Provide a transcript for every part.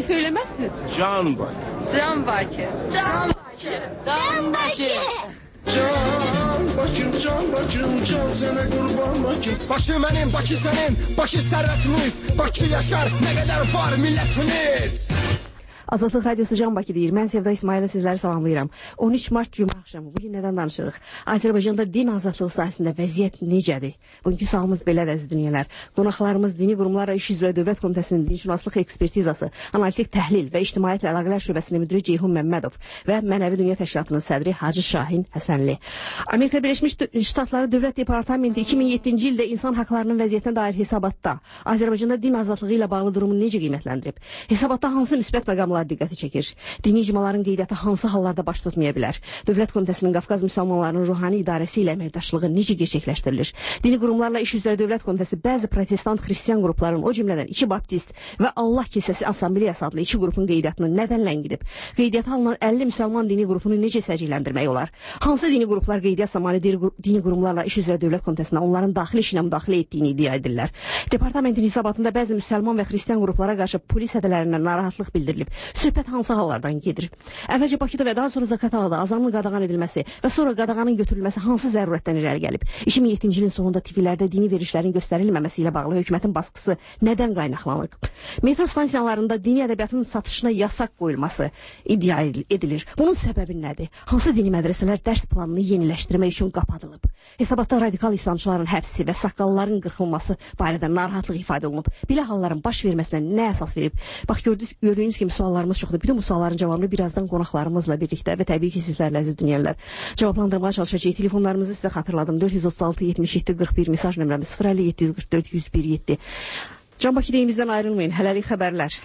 söylemezsiniz? Can Bakı. Can Bakı. Can Bakı. Can Bakı. Can Bakım, can Bakım, can sana kurban Bakım. Bakı benim, Bakı senin, Bakı servetimiz. Bakı yaşar, ne kadar var milletimiz. Azadlıq Radiosu Can Bakı deyir. Mən Sevda İsmail'e sizləri salamlayıram. 13 Mart Cuma axşamı. Bugün nədən danışırıq? Azərbaycanda din azadlığı sahəsində vəziyyət necədir? Bugünkü sualımız belədir, əziz dinləyənlər. Qonaqlarımız Dini Qurumlarla İş üzrə Dövlət Komitəsinin Dinşünaslıq Ekspertizası, Analitik Təhlil və İctimaiyyətlə Əlaqələr Şöbəsinin müdiri Ceyhun Məmmədov və Mənəvi Dünya Təşkilatının sədri Hacı Şahin Həsənli. Amerika Birləşmiş Ştatları Dövlət Departamenti 2007-ci ildə insan haqlarının vəziyyətinə dair hesabatda Azərbaycanda din azadlığı ilə bağlı durumu necə qiymətləndirib? Hesabatda hansı müsbət məqamlar diqqəti çəkir? Dini icmaların qeydiyyatı hansı hallarda baş tutmaya bilər? Dövlət Komitəsinin Qafqaz müsəlmanlarının ruhani idarəsi ilə əməkdaşlığı necə gerçəkləşdirilir? Dini qurumlarla İş üzrə Dövlət Komitəsi bəzi protestant xristian qrupların, o cümlədən 2 baptist və Allah kilsəsi assambleyası adlı 2 qrupun qeydiyyatını nədən ləngidib? Qeydiyyata alınan 50 müsəlman dini qrupunu necə səcilləndirmək olar? Hansı dini qruplar qeydiyyat zamanı dini qurumlarla İş üzrə Dövlət Komitəsinə onların daxili işinə müdaxilə etdiyini iddia edirlər? Departamentin hesabatında bəzi müsəlman və xristian qruplara qarşı polis hədələrindən narahatlıq bildirilib. Söhbət hansı hallardan gedir? Əvvəlcə Bakıda və daha sonra Zaqatalada azanlı qadağan edilməsi və sonra qadağanın götürülməsi hansı zərurətdən irəli gəlib? 2007-ci ilin sonunda TV-lərdə dini verilişlərin göstərilməməsi ilə bağlı hökumətin baskısı nədən qaynaqlanır? Metro stansiyalarında dini ədəbiyyatın satışına yasaq qoyulması iddia edilir. Bunun səbəbi nədir? Hansı dini mədrəsələr dərs planını yeniləşdirmək üçün qapadılıb? Hesabatda radikal İslamçıların həbsi və saqqalların qırxılması barədə narahatlıq ifadə olunub. Belə halların baş verməsinə nə əsas verib? Bax, gördüyünüz kimi suallarımız çoxdur. Bütün bu sualların cavabını birazdan qonaqlarımızla birlikdə və təbii ki sizlərlə əziz dinləyənlər cavablandırmağa çalışacağıq. Telefonlarımızı sizə xatırladım. 436 77 41 mesaj nömrəmiz 050 744 101 7. Can Bakı deyimizdən ayrılmayın. Hələlik xəbərlər.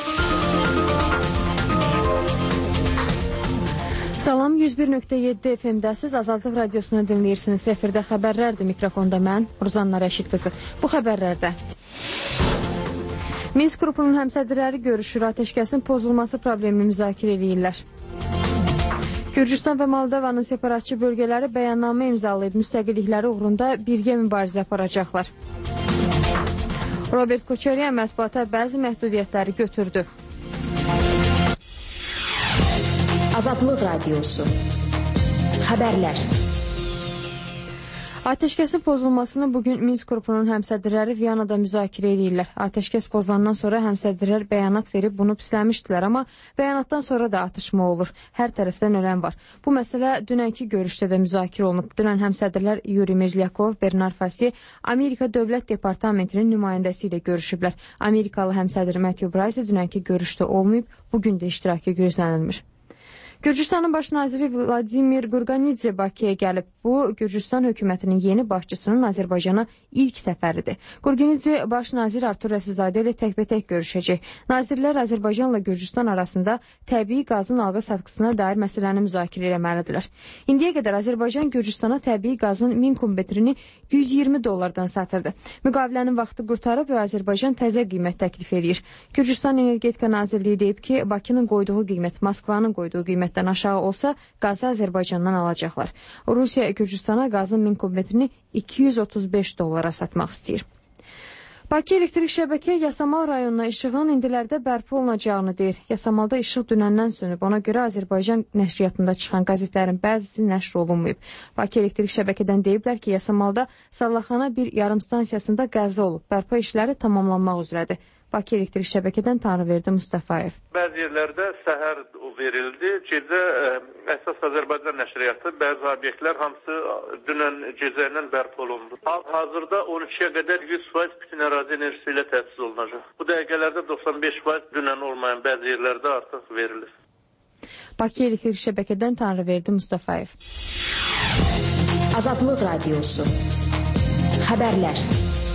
Salam, 101.7 FM-dəsiz Azadlıq Radiosunu dinləyirsiniz. Efirdə xəbərlərdir. Mikrofonda mən, Ruzanna Rəşid qızı. Bu xəbərlərdə Minsk qrupunun həmsədrləri görüşür, atəşkəsin pozulması problemini müzakirə edirlər. Gürcüstan və Moldovanın separatçı bölgələri bəyannamə imzalayıb, müstəqillikləri uğrunda birgə mübarizə aparacaqlar. Robert Koçaryan mətbuata bəzi məhdudiyyətləri götürdü. Azadlıq Radiosu Xəbərlər. Atəşkəsin pozulmasını bugün Minsk qrupunun həmsədrləri Viyanada müzakirə edirlər. Atəşkəs pozulandan sonra həmsədrlər bəyanat verib bunu pisləmişdilər, amma bəyanatdan sonra da atışma olur. Hər tərəfdən ölən var. Bu məsələ dünənki görüşdə də müzakirə olunub. Dünən həmsədrlər Yuri Mezlyakov, Bernard Fassi, Amerika Dövlət Departamentinin nümayəndəsi ilə görüşüblər. Amerikalı həmsədr Matthew Bryce dünənki görüşdə olmayıb, bugün də iştirakı gözlənilmir. Gürcüstanın baş naziri Vladimir Qurqanidze Bakıya gəlib. Bu, Gürcüstan hökumətinin yeni başçısının Azərbaycana ilk səfəridir. Qurqanidze baş nazir Artur Rəsizadə ilə təkbətək görüşəcək. Nazirlər Azərbaycanla Gürcüstan arasında təbii qazın alğı-satqısına dair məsələni müzakirə etməlidirlər. İndiyə qədər Azərbaycan Gürcüstana təbii qazın 1000 kubmetrini $120 satırdı. Müqavilənin vaxtı qurtarıb və Azərbaycan təzə qiymət təklif edir. Gürcüstan Energetika Nazirliyi deyib ki, Bakının qoyduğu qiymət Moskvanın qoyduğu qiymətdən aşağı olsa, qazı Azərbaycandan alacaqlar. Rusiya Gürcüstana qazın 1000 kubmetrini $235 satmaq istəyir. Bakı elektrik şəbəkə Yasamal rayonuna işığın indilərdə bərpa olunacağını deyir. Yasamalda işıq dünəndən sönüb. Ona görə Azərbaycan nəşriyyatında çıxan qəzetlərin bəzisi nəşr olunmayıb. Bakı elektrik şəbəkədən deyiblər ki, Yasamalda Sallaxana bir yarım stansiyasında qəza olub. Bərpa işləri tamamlanmaq üzrədir. Bakı elektrik şəbəkədən Tanrıverdi Mustafayev. Bəzi yerlərdə səhər verildi. Gecə əsas Azərbaycan nəşriyyatı bəzi obyektlər hamısı dünən gecə ilə bərpa olundu. Hazırda 12-yə qədər 100% bütün ərazi enerjisi ilə təchiz olunacaq. Bu dəqiqələrdə 95% dünən olmayan bəzi yerlərdə artıq verilir. Bakı elektrik şəbəkədən Tanrıverdi Mustafayev. Azadlıq Radiosu Xəbərlər.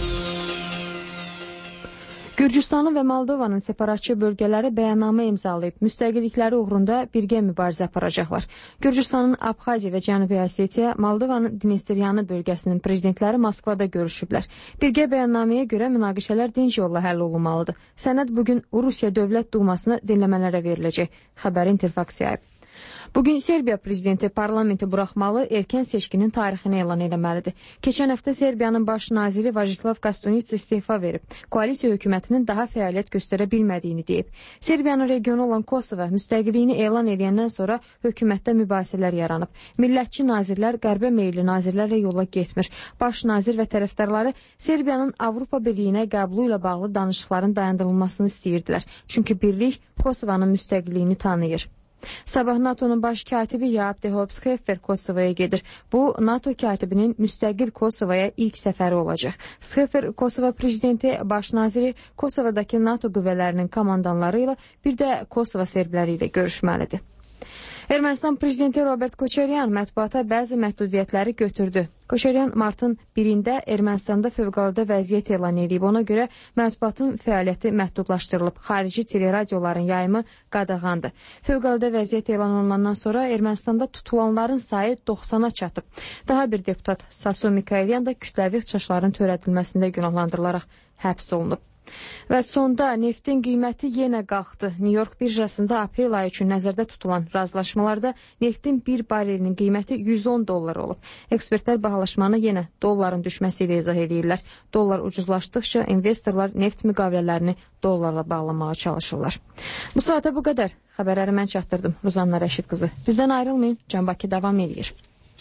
Gürcüstanın və Moldovanın separatçı bölgələri bəyannamə imzalayıb, müstəqillikləri uğrunda birgə mübarizə aparacaqlar. Gürcüstanın Abxaziya və Cənubi Osetiya, Moldovanın Dnesteryanı bölgəsinin prezidentləri Moskvada görüşüblər. Birgə bəyannaməyə görə münaqişələr dinc yolla həll olunmalıdır. Sənəd bugün Rusiya Dövlət Dumasına dinləmələrə veriləcək. Xəbəri İnterfaks yayıb. Bugün Serbiya prezidenti parlamenti buraxmalı, erkən seçkinin tarixini elan eləməlidir. Keçən həftə Serbiyanın baş naziri Vajislav Kostunica istefa verib. Koalisiya hökumətinin daha fəaliyyət göstərə bilmədiyini deyib. Serbiyanın regionu olan Kosova müstəqilliyini elan edəndən sonra hökumətdə mübahisələr yaranıb. Millətçi nazirlər qərbə meyilli nazirlərlə yola getmir. Baş nazir və tərəfdarları Serbiyanın Avropa Birliyinə qəbulu ilə bağlı danışıqların dayandırılmasını istəyirdilər. Çünki birlik Kosovanın müstəqilliyini tanıyır. Sabah NATO'nun baş katibi Jaap de Hoop Scheffer Kosova'ya gedir. Bu, NATO katibinin müstəqil Kosova'ya ilk səfəri olacaq. Scheffer, Kosova prezidenti, baş naziri, Kosova'dakı NATO qüvvələrinin komandanları ilə bir də Kosova serbləri ilə görüşməlidir. Ermənistan prezidenti Robert Koçaryan mətbuata bəzi məhdudiyyətləri götürdü. Koçaryan martın 1-də Ermənistanda fövqəladə vəziyyət elan edib. Ona görə mətbuatın fəaliyyəti məhdudlaşdırılıb. Xarici teleradioların yayımı qadağandır. Fövqəladə vəziyyət elan olunandan sonra Ermənistanda tutulanların sayı 90-a çatıb. Daha bir deputat Sasu Mikailyan da kütləvi ixtişaşların törədilməsində günahlandırılaraq həbs olunub. Və sonda neftin qiyməti yenə qalxdı. New York birjasında aprel ayı üçün nəzərdə tutulan razılaşmalarda neftin bir barelinin qiyməti $110 olub. Ekspertlər bahalaşmanı yenə dolların düşməsi ilə izah edirlər. Dollar ucuzlaşdıqca investorlar neft müqavilələrini dollarla bağlamağa çalışırlar. Bu saata bu qədər. Xəbərləri mən çatdırdım. Ruzanna Rəşid qızı. Bizdən ayrılmayın. Can Bakı davam edir.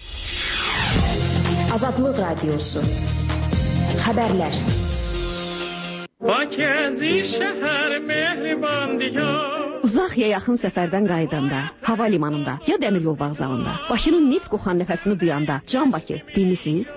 Azadlıq Radiosu. Xəbərlər. Uzaq ya yaxın səfərdən qayıdanda, hava limanında ya dəmir yol vağzalında, Bakının neft qoxan nəfəsini duyanda, Can Bakı dinlisiz?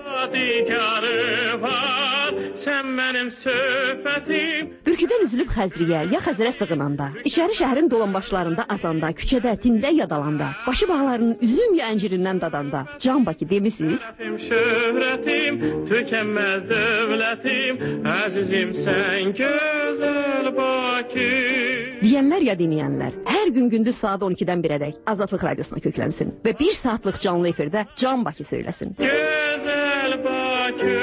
Bürküdən üzülüb Xəzriyə ya Xəzərə sığınanda, içəri şəhərin dolanbaşlarında azanda, küçədə, tində yadalanda, başı bağlarının üzüm ya əncirindən dadanda, Can Bakı demisiz? Şöhrətim, tükənməz dövlətim, əzizim sən gözəl Bakı. Deyənlər ya deməyənlər, hər gün gündüz saat 12-dən 1-ədək Azadlıq Radiosuna köklənsin və 1 saatlıq canlı efirdə Can Bakı söyləsin. Gözəl Bakı.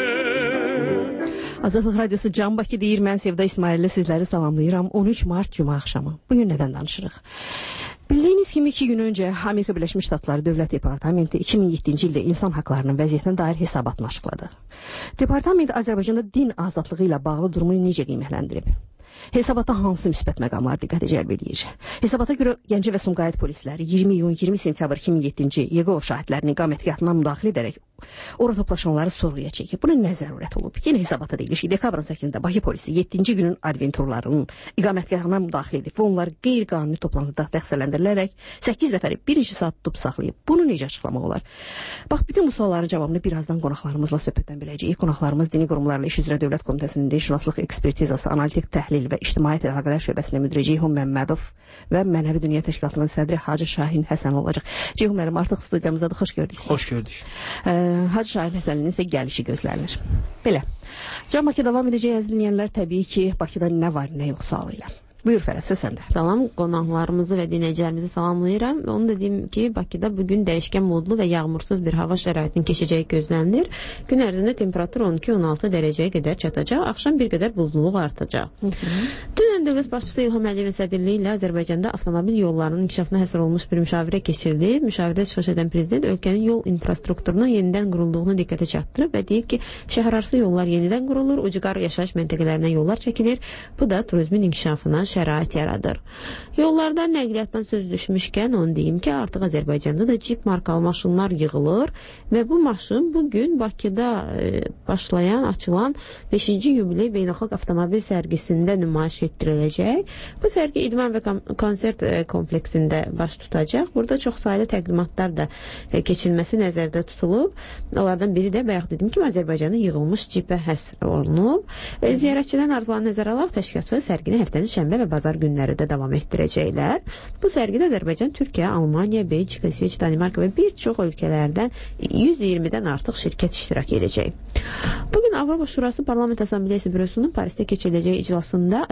Azadlıq Radiosu Can Bakı deyir, mən Sevda İsmailli sizləri salamlayıram. 13 mart Cuma axşamı. Bugün nədən danışırıq? Bildiyiniz kimi 2 gün öncə Amerika Birləşmiş Ştatları Dövlət Departamenti 2007-ci ildə insan haqlarının vəziyyətinə dair hesabatını açıqladı. Departament Azərbaycanda din azadlığı ilə bağlı durumunu necə qiymətləndirib? Hesabata hansı müsbət məqamlar diqqətə cəlb edir? Hesabata görə Gəncə və Sumqayıt polisləri 20 iyun 20 sentyabr 2007-ci YQO şahidlərinin iqamətgahına müdaxilə edərək ora toplaşanları sorğuya çəkib. Buna nə zərurət olub? Yenə hesabata deyilir ki, dekabrın 8-də Bakı polisi 7-ci günün adventurlarının iqamətgahına müdaxilə edib və onları qeyri-qanuni toplantıda təqsirləndirilərək 8 nəfəri birinci saat tutub saxlayıb. Bunu necə açıqlamaq olar? Bax, bütün bu sualların cavabını birazdan qonaqlarımızla söhbətdən biləcəyik. Qonaqlarımız Dini Qurumlarla İş üzrə Dövlət Komitəsinin Dinşünaslıq Ekspertizası, Analitik Təhlil və İctimaiyyət Əlaqələr Şöbəsinin müdiri Ceyhun Məmmədov və Mənəvi Dünya Təşkilatının sədri Hacı Şahin Həsən olacaq. Ceyhun müəllim, artıq studiyamızdadır. Xoş gördük. Xoş gördük. Hacı Şahin Həsənin isə gəlişi gözlənilir. Belə. Can Bakı davam edəcək əziz dinləyənlər, təbii ki, Bakıda nə var, nə yox sualı ilə. Buyur Fərəd, söz səndə. Salam, qonaqlarımızı və dinləyicilərimizi salamlayıram. Onu da deyim ki, Bakıda bugün dəyişkən modlu və yağmursuz bir hava şəraitinin keçəcəyi gözlənilir. Gün ərzində temperatur 12-16 dərəcəyə qədər çatacaq, axşam bir qədər buzduluq artacaq. Dünən dövlət başçısı İlham Əliyevin sədrliyi ilə Azərbaycanda avtomobil yollarının inkişafına həsr olunmuş bir müşavirə keçirildi. Müşavirədə çıxış edən prezident ölkənin yol infrastrukturunun yenidən qurulduğunu diqqətə çatdırıb və deyib ki, şəhərarası yollar yenidən qurulur, ucqar yaşayış məntəqələrinə yollar çəkilir. Bu da turizmin inkişafına şərait yaradır. Yollarda nəqliyyatdan söz düşmüşkən onu deyim ki, artıq Azərbaycanda da Jeep markalı maşınlar yığılır və bu maşın bugün Bakıda başlayan, açılan 5-ci yubiley beynəlxalq avtomobil sərgisində nümayiş etdiriləcək. Bu sərgi idman və konsert kompleksində baş tutacaq. Burada çox saylı təqdimatlar da keçilməsi nəzərdə tutulub. Onlardan biri də bayaq dedim ki, Azərbaycanda yığılmış Jeep-ə həsr olunub. Ziyarətçilərin arzularını nəzərə alaq təşkilatçılar sərgini həftənin şənbə və bazar günləri də davam etdirəcəklər. Bu sərgidə Azərbaycan, Türkiyə, Almaniya, Belçika, İsveç, Danimarka və bir çox ölkələrdən 120-dən artıq şirkət iştirak edəcək. Bugün Avropa Şurası Parlament Assambleyası Bürosunun Parisdə keçiriləcək iclasında Azərbaycanda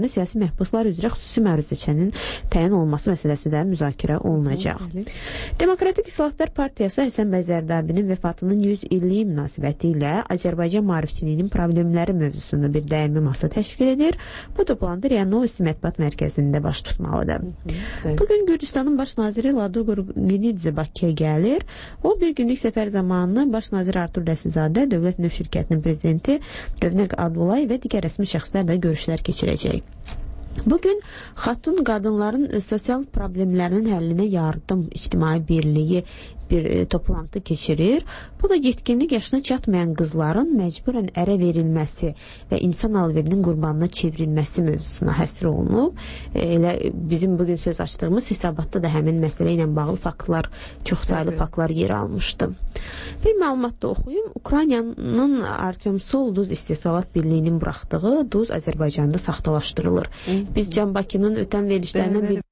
müddətlərində siyasi məhbuslar üzrə xüsusi məruzəçənin təyin olunması məsələsi də müzakirə olunacaq. Demokratik İslahatlar Partiyası Həsən bəy Zərdabinin vəfatının 100 illiyi münasibəti ilə Azərbaycan maarifçiliyinin problemləri mövzusunda bir dəyirmi masa təşkil edir. Bu toplantı RIA Novosti mətbuat mərkəzində baş tutmalıdır. Bugün Gürcüstanın baş naziri Ladoqur Qinidze Bakıya gəlir. O bir günlük səfər zamanı baş nazir Artur Rəsizadə, Dövlət Neft Şirkətinin prezidenti Rövnəq Abdullayev və digər rəsmi şəxslərlə görüşlər keçirəcək. Bugün xatun qadınların sosial problemlərinin həllinə yardım ictimai birliyi bir toplantı keçirir. Bu da yetkinlik yaşına çatmayan qızların məcburən ərə verilməsi və insan alverinin qurbanına çevrilməsi mövzusuna həsr olunub. Elə bizim bugün söz açdığımız hesabatda da həmin məsələ ilə bağlı faktlar, çoxsaylı faktlar yer almışdı. Bir məlumat da oxuyum. Ukraynanın Artyomsul Duz İstehsalat Birliyinin buraxdığı duz Azərbaycanda saxtalaşdırılır. Biz Can Bakının ötən verilişlərindən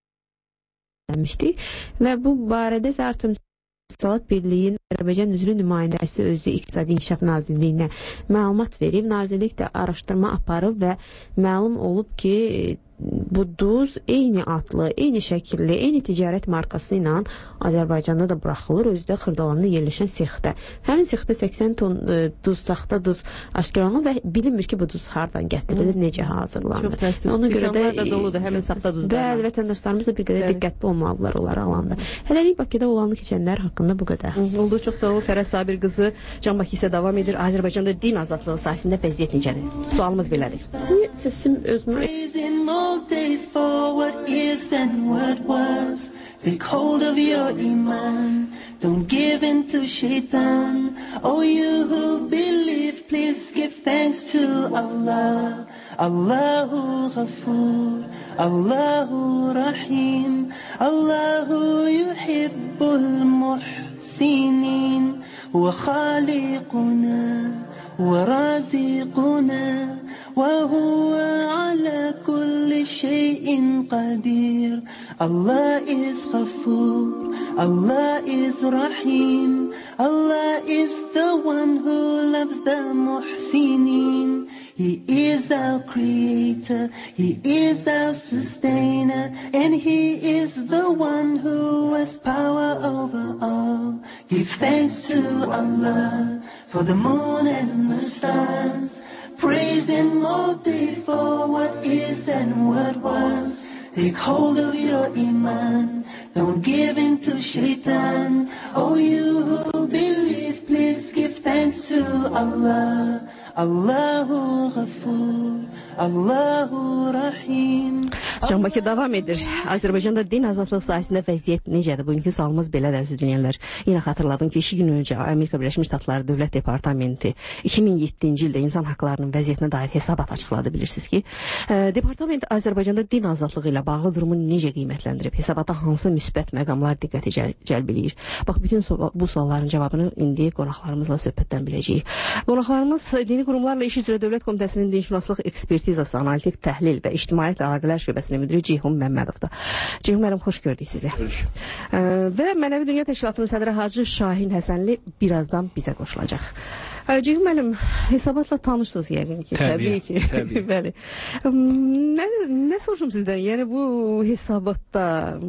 bilmişdik və bu barədə Artyomsul İstehsalat Birliyin Azərbaycan üzrə nümayəndəsi özü İqtisadi İnkişaf Nazirliyinə məlumat verib. Nazirlik də araşdırma aparıb və məlum olub ki, bu duz eyni adlı, eyni şəkilli, eyni ticarət markası ilə Azərbaycanda da buraxılır, özü də Xırdalanda yerləşən sexdə. Həmin sexdə 80 ton duz, saxta duz aşkar olunur və bilinmir ki, bu duz hardan gətirilir, necə hazırlanır. Çox təəssüf. Ona görə də da doludur həmin saxta duzlar. Bəli, vətəndaşlarımız da bir qədər diqqətli olmalıdırlar onları alanda. Hələlik Bakıda olanı keçənlər haqqında bu qədər. Oldu, çox sağ ol. Fərəz Sabir qızı Can Bakı isə davam edir. Azərbaycanda din azadlığı sahəsində vəziyyət necədir? Sualımız belədir. Səsim özümə day for what is and what was. Take hold of your iman. Don't give in to shaitan. Oh, you who believe, please give thanks to Allah. Allahu Ghafoor, Allahu Rahim, Allahu yuhibbul muhsinin. Wa khaliquna wa raziquna. وهو على كل شيء قدير. Allah is Ghafoor, Allah is Rahim, Allah is the one who loves the Muhsinin. He is our creator, He is our sustainer, and He is the one who has power over all. Give thanks to Allah for the moon and the stars. Praise Him all day for what is and what was. Take hold of your iman. Don't give in to shaitan. Oh, you who believe, please give thanks to Allah. Allahu Ghafoor, Allahu Rahim. Can Bakı davam edir. Azərbaycanda din azadlığı sahəsində vəziyyət necədir? Bugünkü sualımız belədir, əziz dinləyənlər. Yenə xatırladım ki, 2 gün öncə Amerika Birləşmiş Ştatları Dövlət Departamenti 2007-ci ildə insan haqlarının vəziyyətinə dair hesabat açıqladı, bilirsiniz ki. Departament Azərbaycanda din azadlığı ilə bağlı durumu necə qiymətləndirib? Hesabata hansı müsbət məqamlar diqqəti cəlb edir? Bax, bütün bu sualların cavabını indi qonaqlarımızla söhbətdən biləcəyik. Qonaqlarımız Dini Qurumlarla İş üzrə Dövlət Komitəsinin Dinşünaslıq Ekspertizası, Analitik Təhlil və İctimaiyyətlə Əlaqələr Şöbəsinin müdiri Ceyhun Məmmədovdur. Ceyhun müəllim, xoş gördük sizi. Və Mənəvi Dünya Təşkilatının sədri Hacı Şahin Həsənli birazdan bizə qoşulacaq. Ceyhun müəllim, hesabatla tanışdınız yəqin ki. Təbii ki. Bəli. Nə soruşum sizdən? Yəni bu hesabatda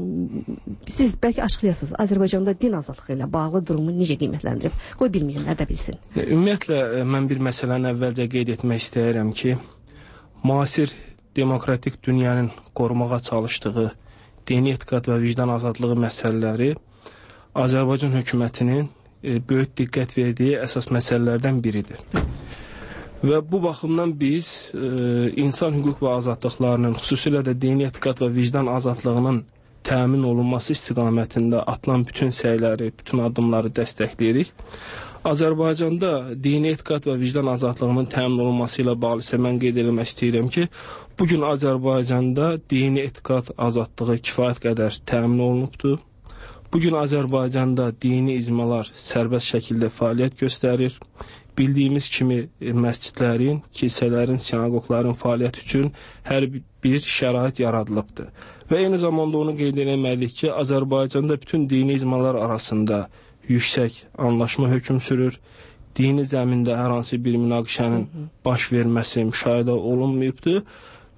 siz bəlkə açıqlayasınız, Azərbaycanda din azadlığı ilə bağlı durumu necə qiymətləndirib? Qoy bilməyənlər də bilsin. Ümumiyyətlə, mən bir məsələni əvvəlcə qeyd etmək istəyirəm ki, müasir demokratik dünyanın qorumağa çalışdığı dini etiqad və vicdan azadlığı məsələləri Azərbaycan hökumətinin böyük diqqət verdiyi əsas məsələlərdən biridir. Və bu baxımdan biz insan hüquq və azadlıqlarının, xüsusilə də dini etiqad və vicdan azadlığının təmin olunması istiqamətində atılan bütün səyləri, bütün addımları dəstəkləyirik. Azərbaycanda dini etiqad və vicdan azadlığının təmin olunması ilə bağlı isə mən qeyd etmək istəyirəm ki, bugün Azərbaycanda dini etiqad azadlığı kifayət qədər təmin olunubdur. Bugün Azərbaycanda dini icmalar sərbəst şəkildə fəaliyyət göstərir. Bildiyimiz kimi məscidlərin, kilsələrin, sinagogların fəaliyyət üçün hər bir şərait yaradılıbdır. Və eyni zamanda onu qeyd etməliyik ki, Azərbaycanda bütün dini icmalar arasında yüksək anlaşma hökm sürür. Dini zəmində hər hansı bir münaqişənin baş verməsi müşahidə olunmayıbdır.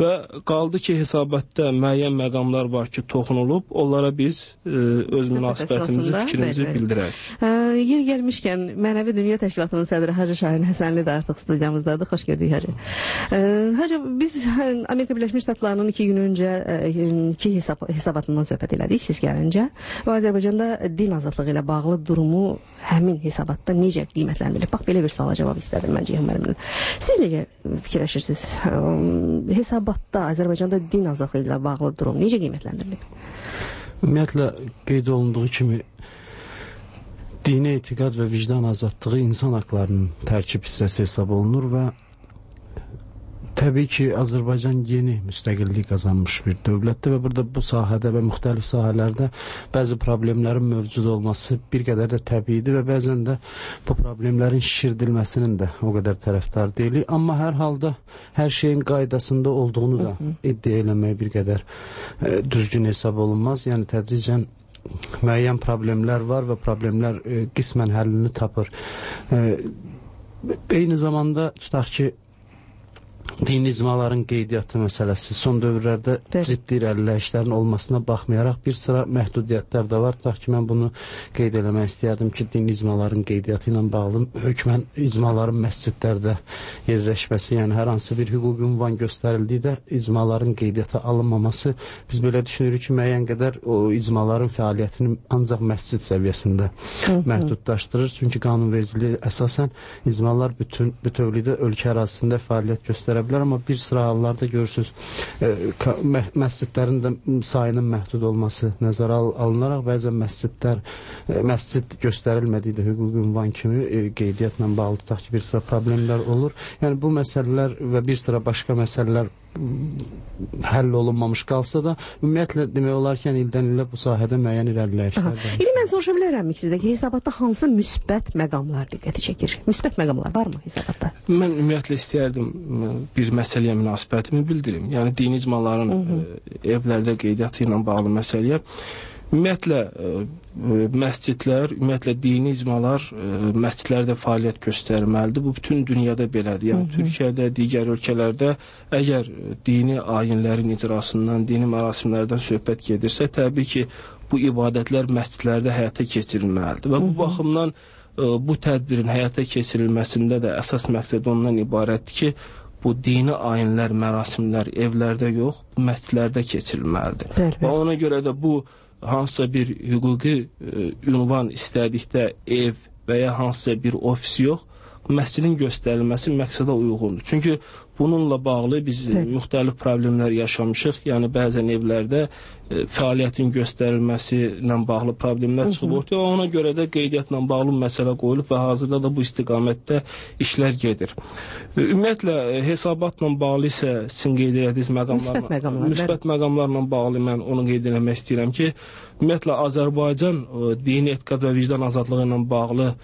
Və qaldı ki, hesabatda müəyyən məqamlar var ki, toxunulub, onlara biz öz münasibətimizi, fikrimizi bildirək. Yer gəlmişkən, Mənəvi Dünya Təşkilatının sədri Hacı Şahin Həsənli də artıq studiyamızdadır. Xoş gördük Hacı. Hacı, biz Amerika Birləşmiş Ştatlarının 2 gün öncə hesabatından söhbət elədik siz gəlincə və Azərbaycanda din azadlığı ilə bağlı durumu həmin hesabatda necə qiymətləndirilib? Bax, belə bir suala cavab istədim mən Ceyhun müəllimdən. Siz necə fikirləşirsiniz? Hesabatda Azərbaycanda din azadlığı ilə bağlı durum necə qiymətləndirilib? Ümumiyyətlə, qeyd olunduğu kimi dini etiqad və vicdan azadlığı insan haqlarının tərkib hissəsi hesab olunur və təbii ki, Azərbaycan yeni müstəqillik qazanmış bir dövlətdir və burada bu sahədə və müxtəlif sahələrdə bəzi problemlərin mövcud olması bir qədər də təbiidir və bəzən də bu problemlərin şişirdilməsinin də o qədər tərəfdar deyilik. Amma hər halda hər şeyin qaydasında olduğunu da iddia eləmək bir qədər düzgün hesab olunmaz. Yəni tədricən müəyyən problemlər var və problemlər qismən həllini tapır. Eyni zamanda tutaq ki, dini icmaların qeydiyyatı məsələsi son dövrlərdə ciddi irəliləyişlərin olmasına baxmayaraq bir sıra məhdudiyyətlər də var. Tutaq ki, mən bunu qeyd eləmək istəyərdim ki, dini icmaların qeydiyyatı ilə bağlı hökmən icmaların məscidlərdə yerləşməsi, yəni hər hansı bir hüquqi ünvan göstərildiyi də icmaların qeydiyyata alınmaması, biz belə düşünürük ki, müəyyən qədər o icmaların fəaliyyətini ancaq məscid səviyyəsində məhdudlaşdırır. Çünki qanunvericiliyi əsasən icmalar bütövlükdə ölkə ərazisində fəaliyyət göstərə bilər, amma bir sıra hallarda görürsünüz məscidlərin də sayının məhdud olması nəzərə alınaraq bəzən məscid göstərilmədiyi də hüquqi ünvan kimi qeydiyyatla bağlı tutaq ki, bir sıra problemlər olur. Yəni bu məsələlər və bir sıra başqa məsələlər həll olunmamış qalsa da, ümumiyyətlə demək olar ki, ildən ilə bu sahədə müəyyən irəliləyişlər var. İndi mən soruşa bilərəm sizdə ki, hesabatda hansı müsbət məqamlar diqqəti çəkir? Müsbət məqamlar varmı hesabatda? Mən ümumiyyətlə istəyərdim bir məsələyə münasibətimi bildirim. Yəni dini icmaların evlərdə qeydiyyatı ilə bağlı məsələyə. Ümumiyyətlə məscidlər, ümumiyyətlə dini icmalar məscidlərdə fəaliyyət göstərməlidir. Bu bütün dünyada belədir. Yəni Türkiyədə, digər ölkələrdə əgər dini ayinlərin icrasından, dini mərasimlərdən söhbət gedirsə, təbii ki, bu ibadətlər məscidlərdə həyata keçirilməlidir. Və bu baxımdan bu tədbirin həyata keçirilməsində də əsas məqsəd ondan ibarətdir ki, bu dini ayinlər, mərasimlər evlərdə yox, məscidlərdə keçirilməlidir. Və ona görə də bu hansısa bir hüquqi ünvan istədikdə ev və ya hansısa bir ofis yox, məscidin göstərilməsi məqsədə uyğundur. Çünki bununla bağlı biz müxtəlif problemlər yaşamışıq. Yəni bəzən evlərdə fəaliyyətin göstərilməsi ilə bağlı problemlər çıxıb ortaya. Ona görə də qeydiyyatla bağlı məsələ qoyulub və hazırda da bu istiqamətdə işlər gedir. Ümumiyyətlə hesabatla bağlı isə sizin qeyd etdiyiniz müsbət məqamlarla bağlı mən onu qeyd etmək istəyirəm ki, ümumiyyətlə Azərbaycan dini etiqad və vicdan azadlığı ilə bağlı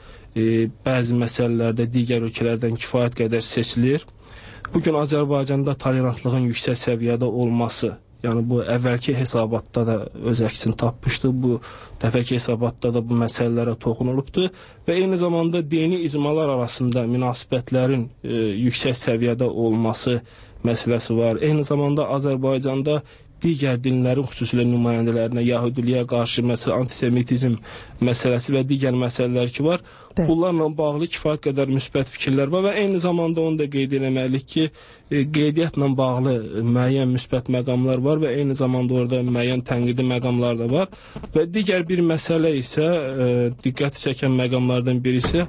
bəzi məsələlərdə digər ölkələrdən kifayət qədər seçilir. Bugün Azərbaycanda tolerantlığın yüksək səviyyədə olması, yəni bu əvvəlki hesabatda da öz əksini tapmışdı, bu dəfəki hesabatda da bu məsələlərə toxunulubdur və eyni zamanda dini icmalar arasında münasibətlərin yüksək səviyyədə olması məsələsi var. Eyni zamanda Azərbaycanda digər dinlərin xüsusilə nümayəndələrinə, yahudiliyə qarşı məsələ, antisemitizm məsələsi və digər məsələlər ki var, bunlarla bağlı kifayət qədər müsbət fikirlər var və eyni zamanda onu da qeyd etməliyik ki, qeydiyyatla bağlı müəyyən müsbət məqamlar var və eyni zamanda orada müəyyən tənqidi məqamlar da var və digər bir məsələ isə diqqət çəkən məqamlardan birisi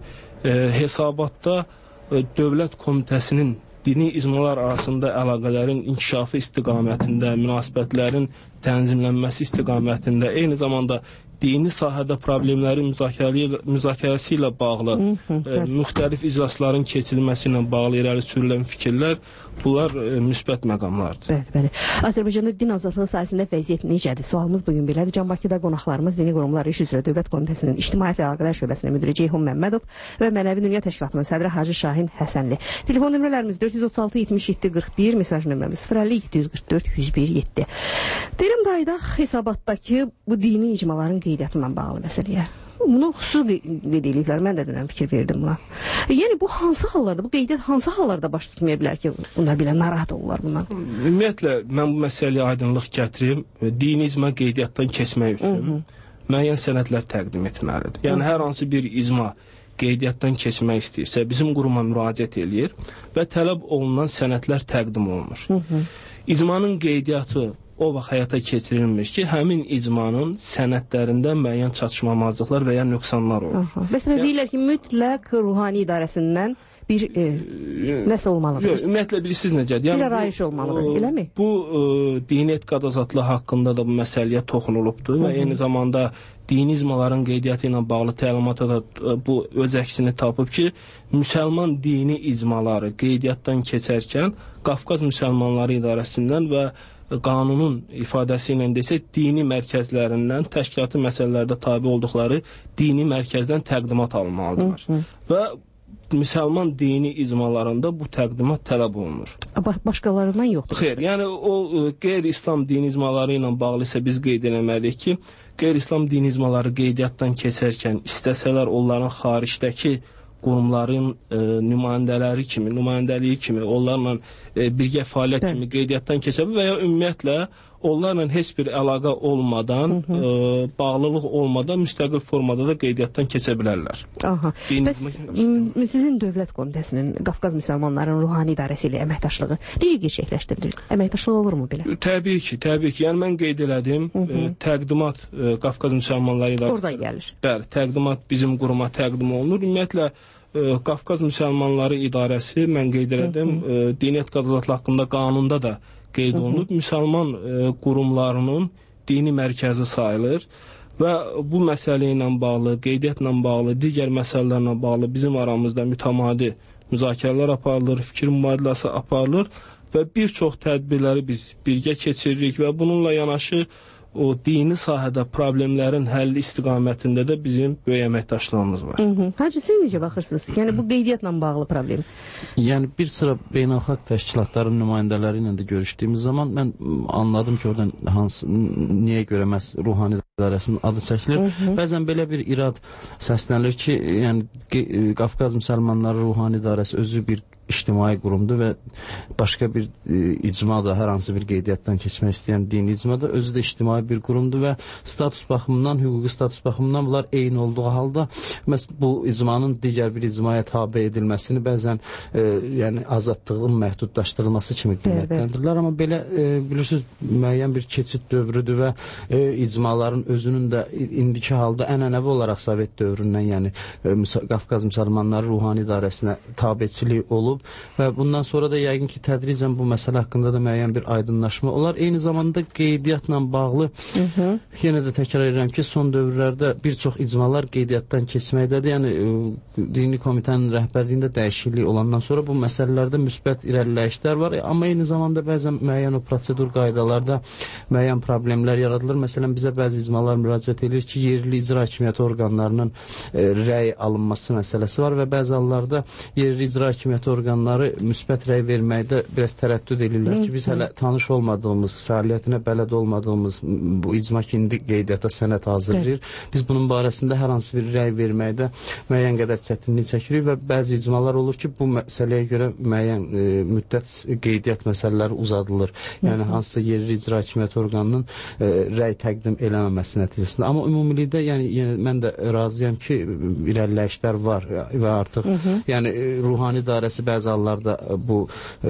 hesabatda Dövlət Komitəsinin dini icmalar arasında əlaqələrin inkişafı istiqamətində, münasibətlərin tənzimlənməsi istiqamətində, eyni zamanda dini sahədə problemlərin müzakirəsi ilə bağlı müxtəlif iclasların keçirilməsi ilə bağlı irəli sürülən fikirlər, bunlar müsbət məqamlardır. Bəli. Azərbaycanda din azadlığı sahəsində vəziyyət necədir? Sualımız bugün belədir. Can Bakıda qonaqlarımız Dini Qurumlar İş üzrə Dövlət Komitəsinin İctimaiyyət və Əlaqələr şöbəsinin müdiri Ceyhun Məmmədov və Mənəvi Dünya Təşkilatının sədri Hacı Şahin Həsənli. Telefon nömrələrimiz 436 77 41, mesaj nömrəmiz 050 744 101 7. Deyirəm qayıdaq hesabatdakı bu dini icmaların qeydiyyatından bağlı məsələyə. Bunu xüsusi qeyd ediblər. Mən də dünən fikir verdim buna. Yəni bu hansı hallarda, bu qeydiyyat hansı hallarda baş tutmaya bilər ki, bunlar belə narahat olurlar bundan? Ümumiyyətlə mən bu məsələyə aydınlıq gətirim. Dini icma qeydiyyatdan keçmək üçün müəyyən sənədlər təqdim etməlidir. Yəni hər hansı bir icma qeydiyyatdan keçmək istəyirsə, bizim quruma müraciət eləyir və tələb olunan sənədlər təqdim olunur. İcmanın qeydiyyatı o vaxt həyata keçirilmiş ki, həmin icmanın sənədlərində müəyyən çatışmamazlıqlar və ya nöqsanlar olur. Məsələn, deyirlər ki, mütləq ruhani idarəsindən bir nəsə olmalıdır. Yox, ümumiyyətlə bilirsiniz necədir? Bir arayış olmalıdır, eləmi? Bu dini etiqad azadlığı haqqında da bu məsələyə toxunulubdur və eyni zamanda dini icmaların qeydiyyatı ilə bağlı təlimata da bu öz əksini tapıb ki, müsəlman dini icmaları qeydiyyatdan keçərkən Qafqaz Müsəlmanları İdarəsindən və qanunun ifadəsi ilə desək, dini mərkəzlərindən təşkilatı məsələlərdə tabi olduqları dini mərkəzdən təqdimat alınmalıdırlar. Və müsəlman dini icmalarında bu təqdimat tələb olunur. Başqalarından yoxdur. Xeyr, yəni o qeyri-İslam dini icmaları ilə bağlı isə biz qeyd etməliyik ki, qeyri-İslam dini icmaları qeydiyyatdan keçərkən istəsələr onların xaricdəki qurumların nümayəndələri kimi, nümayəndəliyi kimi, onlarla birgə fəaliyyət kimi qeydiyyatdan keçə bilər və ya ümumiyyətlə onlarla heç bir əlaqə olmadan, bağlılıq olmadan müstəqil formada da qeydiyyatdan keçə bilərlər. Bəs sizin Dövlət Komitəsinin Qafqaz Müsəlmanların Ruhani İdarəsi ilə əməkdaşlığı necə gerçəkləşdirilir? Əməkdaşlıq olurmu belə? Təbii ki. Yəni mən qeyd elədim, təqdimat Qafqaz Müsəlmanları İdarəsi. Oradan gəlir. Bəli, təqdimat bizim quruma təqdim olunur. Ümumiyyətlə Qafqaz Müsəlmanları İdarəsi mən qeyd elədim, dini etiqad azadlığı haqqında qanunda da qeyd olunub, müsəlman qurumlarının dini mərkəzi sayılır və bu məsələ ilə bağlı, qeydiyyatla bağlı, digər məsələlərlə bağlı bizim aramızda mütəmadi müzakirələr aparılır, fikir mübadiləsi aparılır və bir çox tədbirləri biz birgə keçiririk və bununla yanaşı o dini sahədə problemlərin həlli istiqamətində də bizim böyük əməkdaşlığımız var. Hacı, siz necə baxırsınız? Yəni bu qeydiyyatla bağlı problem. Yəni bir sıra beynəlxalq təşkilatların nümayəndələri ilə də görüşdüyümüz zaman mən anladım ki, oradan niyə görə məhz ruhani idarəsinin adı çəkilir. Bəzən belə bir irad səslənir ki, yəni Qafqaz Müsəlmanları Ruhani İdarəsi özü bir ictimai qurumdur və başqa bir icma da, hər hansı bir qeydiyyatdan keçmək istəyən dini icma da özü də ictimai bir qurumdur və status baxımından, hüquqi status baxımından bunlar eyni olduğu halda bu icmanın digər bir icmaya tabe edilməsini bəzən yəni azadlığın məhdudlaşdırılması kimi qiymətləndirirlər. Amma belə bilirsiniz, müəyyən bir keçid dövrüdür və icmaların özünün də indiki halda ənənəvi olaraq Sovet dövründən, yəni Qafqaz Müsəlmanları Ruhani İdarəsinə tabeçilik olub və bundan sonra da yəqin ki, tədricən bu məsələ haqqında da müəyyən bir aydınlaşma olar. Eyni zamanda qeydiyyatla bağlı yenə də təkrar edirəm ki, son dövrlərdə bir çox icmalar qeydiyyatdan keçməkdədir. Yəni dini komitənin rəhbərliyində dəyişiklik olandan sonra bu məsələlərdə müsbət irəliləyişlər var. Amma eyni zamanda bəzən müəyyən o prosedur qaydalarda müəyyən problemlər yaradılır. Məsələn, bizə bəzi icmalar müraciət edir ki, yerli icra hakimiyyəti orqanlarının rəy alınması məsələsi var və bəzi hallarda yerli icra hakimiyyəti orqanları müsbət rəy verməkdə biraz tərəddüd edirlər ki, biz hələ tanış olmadığımız, fəaliyyətinə bələd olmadığımız bu icma ki, indi qeydiyyata sənəd hazırlayır. Biz bunun barəsində hər hansı bir rəy verməkdə müəyyən qədər çətinlik çəkirik və bəzi icmalar olur ki, bu məsələyə görə müəyyən müddət qeydiyyat məsələləri uzadılır. Yəni hansısa yerli icra hakimiyyəti orqanının rəy təqdim eləməməsi nəticəsində. Amma ümumilikdə yəni mən də razıyam ki, irəliləyişlər var və artıq yəni Ruhani İdarəsi bəzi hallarda bu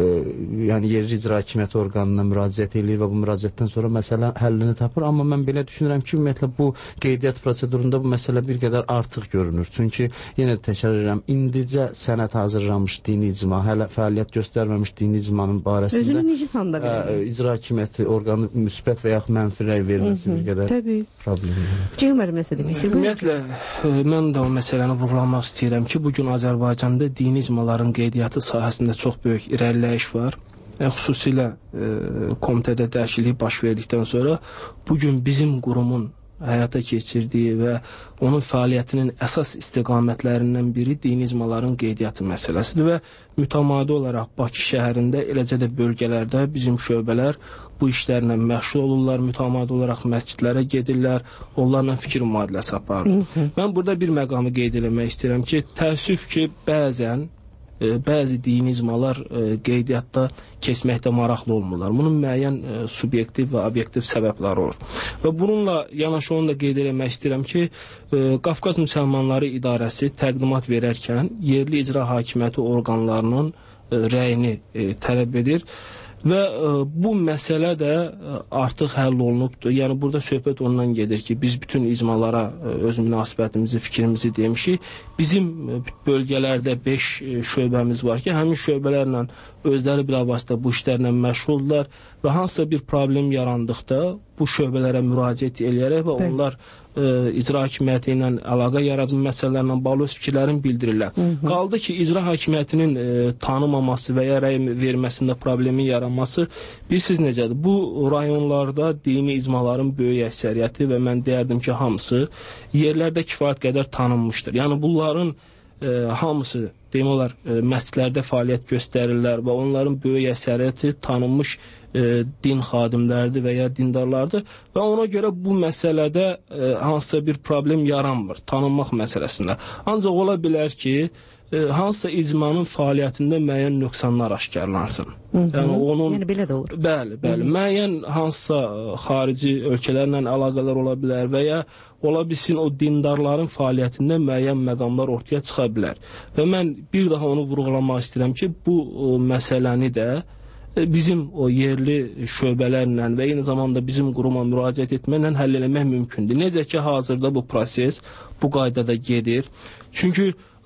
yəni yerli icra hakimiyyəti orqanına müraciət edir və bu müraciətdən sonra məsələ həllini tapır. Amma mən belə düşünürəm ki, ümumiyyətlə bu qeydiyyat prosedurunda bu məsələ bir qədər artıq görünür. Çünki yenə də təkrar edirəm, indicə sənəd hazırlanmış dini icma, hələ fəaliyyət göstərməmiş dini icmanın barəsində özünü necə tanıda bilər? İcra hakimiyyəti orqanı müsbət və yaxud mənfi rəy verməsi bir qədər problem. Ceyhun müəllim, nəsə demək istəyir? Ümumiyyətlə mən də o məsələni vurğulamaq istəyirəm ki, bugün Azərbaycanda dini icmaların qeydiyyatı sahəsində çox böyük irəliləyiş var. Xüsusilə komitədə dəyişiklik baş verdikdən sonra bugün bizim qurumun həyata keçirdiyi və onun fəaliyyətinin əsas istiqamətlərindən biri dini icmaların qeydiyyatı məsələsidir və mütəmadi olaraq Bakı şəhərində, eləcə də bölgələrdə bizim şöbələr bu işlərlə məşğul olurlar, mütəmadi olaraq məscidlərə gedirlər, onlarla fikir mübadiləsi aparırlar. Mən burada bir məqamı qeyd etmək istəyirəm ki, təəssüf ki, bəzi dini icmalar qeydiyyatda keçməkdə maraqlı olmurlar. Bunun müəyyən subyektiv və obyektiv səbəbləri olur. Və bununla yanaşı onu da qeyd etmək istəyirəm ki, Qafqaz Müsəlmanları İdarəsi təqdimat verərkən yerli icra hakimiyyəti orqanlarının rəyini tələb edir. Və bu məsələ də artıq həll olunubdur. Yəni burada söhbət ondan gedir ki, biz bütün icmalara öz münasibətimizi, fikrimizi demişik. Bizim bölgələrdə 5 şöbəmiz var ki, həmin şöbələrlə özləri bilavasitə bu işlərlə məşğuldurlar və hansısa bir problem yarandıqda bu şöbələrə müraciət edərək və onlar icra hakimiyyəti ilə əlaqə yaradan məsələlərlə bağlı öz fikirlərini bildirirlər. Qaldı ki, icra hakimiyyətinin tanımaması və ya rəy verməsində problemin yaranması bilirsiniz necədir? Bu rayonlarda dini icmaların böyük əksəriyyəti və mən deyərdim ki, hamısı yerlərdə kifayət qədər tanınmışdır. Yəni bunların hamısı demək olar məscidlərdə fəaliyyət göstərirlər və onların böyük əksəriyyəti tanınmış din xadimləridir və ya dindarlardır və ona görə bu məsələdə hansısa bir problem yaranmır, tanınmaq məsələsində. Ancaq ola bilər ki, hansısa icmanın fəaliyyətində müəyyən nöqsanlar aşkarlansın. Yəni belə də olur. Bəli. Müəyyən hansısa xarici ölkələrlə əlaqələr ola bilər və ya ola bilsin o dindarların fəaliyyətində müəyyən məqamlar ortaya çıxa bilər. Və mən bir daha onu vurğulamaq istəyirəm ki, bu məsələni də bizim o yerli şöbələrlə və eyni zamanda bizim quruma müraciət etməklə həll eləmək mümkündür. Necə ki, hazırda bu proses bu qaydada gedir. Çünki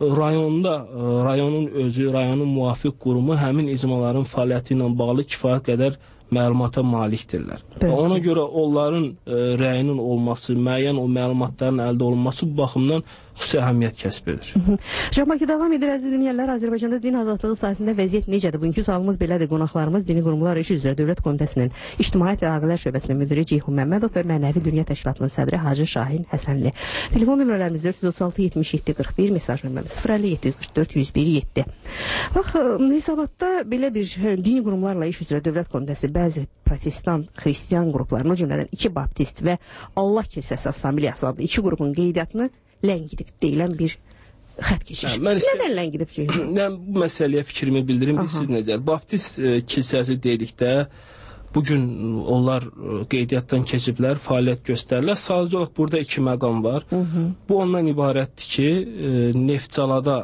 rayonun özü, rayonun müvafiq qurumu həmin icmaların fəaliyyəti ilə bağlı kifayət qədər məlumata malikdirlər. Ona görə onların rəyinin olması, müəyyən o məlumatların əldə olunması bu baxımdan xüsusi əhəmiyyət kəsb edir. Şahbaki davam edir, əziz dinləyənlər. Azərbaycanda din azadlığı sahəsində vəziyyət necədir? Bugünkü sualımız belədir. Qonaqlarımız Dini Qurumlar İşi üzrə Dövlət Komitəsinin İctimaiyyət Əlaqələr Şöbəsinin müdiri Ceyhun Məmmədov və Mənəvi Dünya Təşkilatının sədri Hacı Şahin Həsənli. Telefon nömrələrimiz 436 77 41, mesaj nömrəmiz 050 744 101 7. Bax, hesabatda belə bir Dini Qurumlarla İş üzrə Dövlət Komitəsi bəzi protestan, xristian qruplarını, o cümlədən 2 baptist və Allah Kilsəsi Assambleyası adlı 2 qrupun qeydiyyatını ləngidib deyilən bir xət keçir. Nədən ləngidib ki? Mən bu məsələyə fikrimi bildirim. Siz necə? Baptist kilsəsi dedikdə bugün onlar qeydiyyatdan keçiblər, fəaliyyət göstərirlər. Sadəcə olaraq burada 2 məqam var. Bu ondan ibarətdir ki, Neftçalada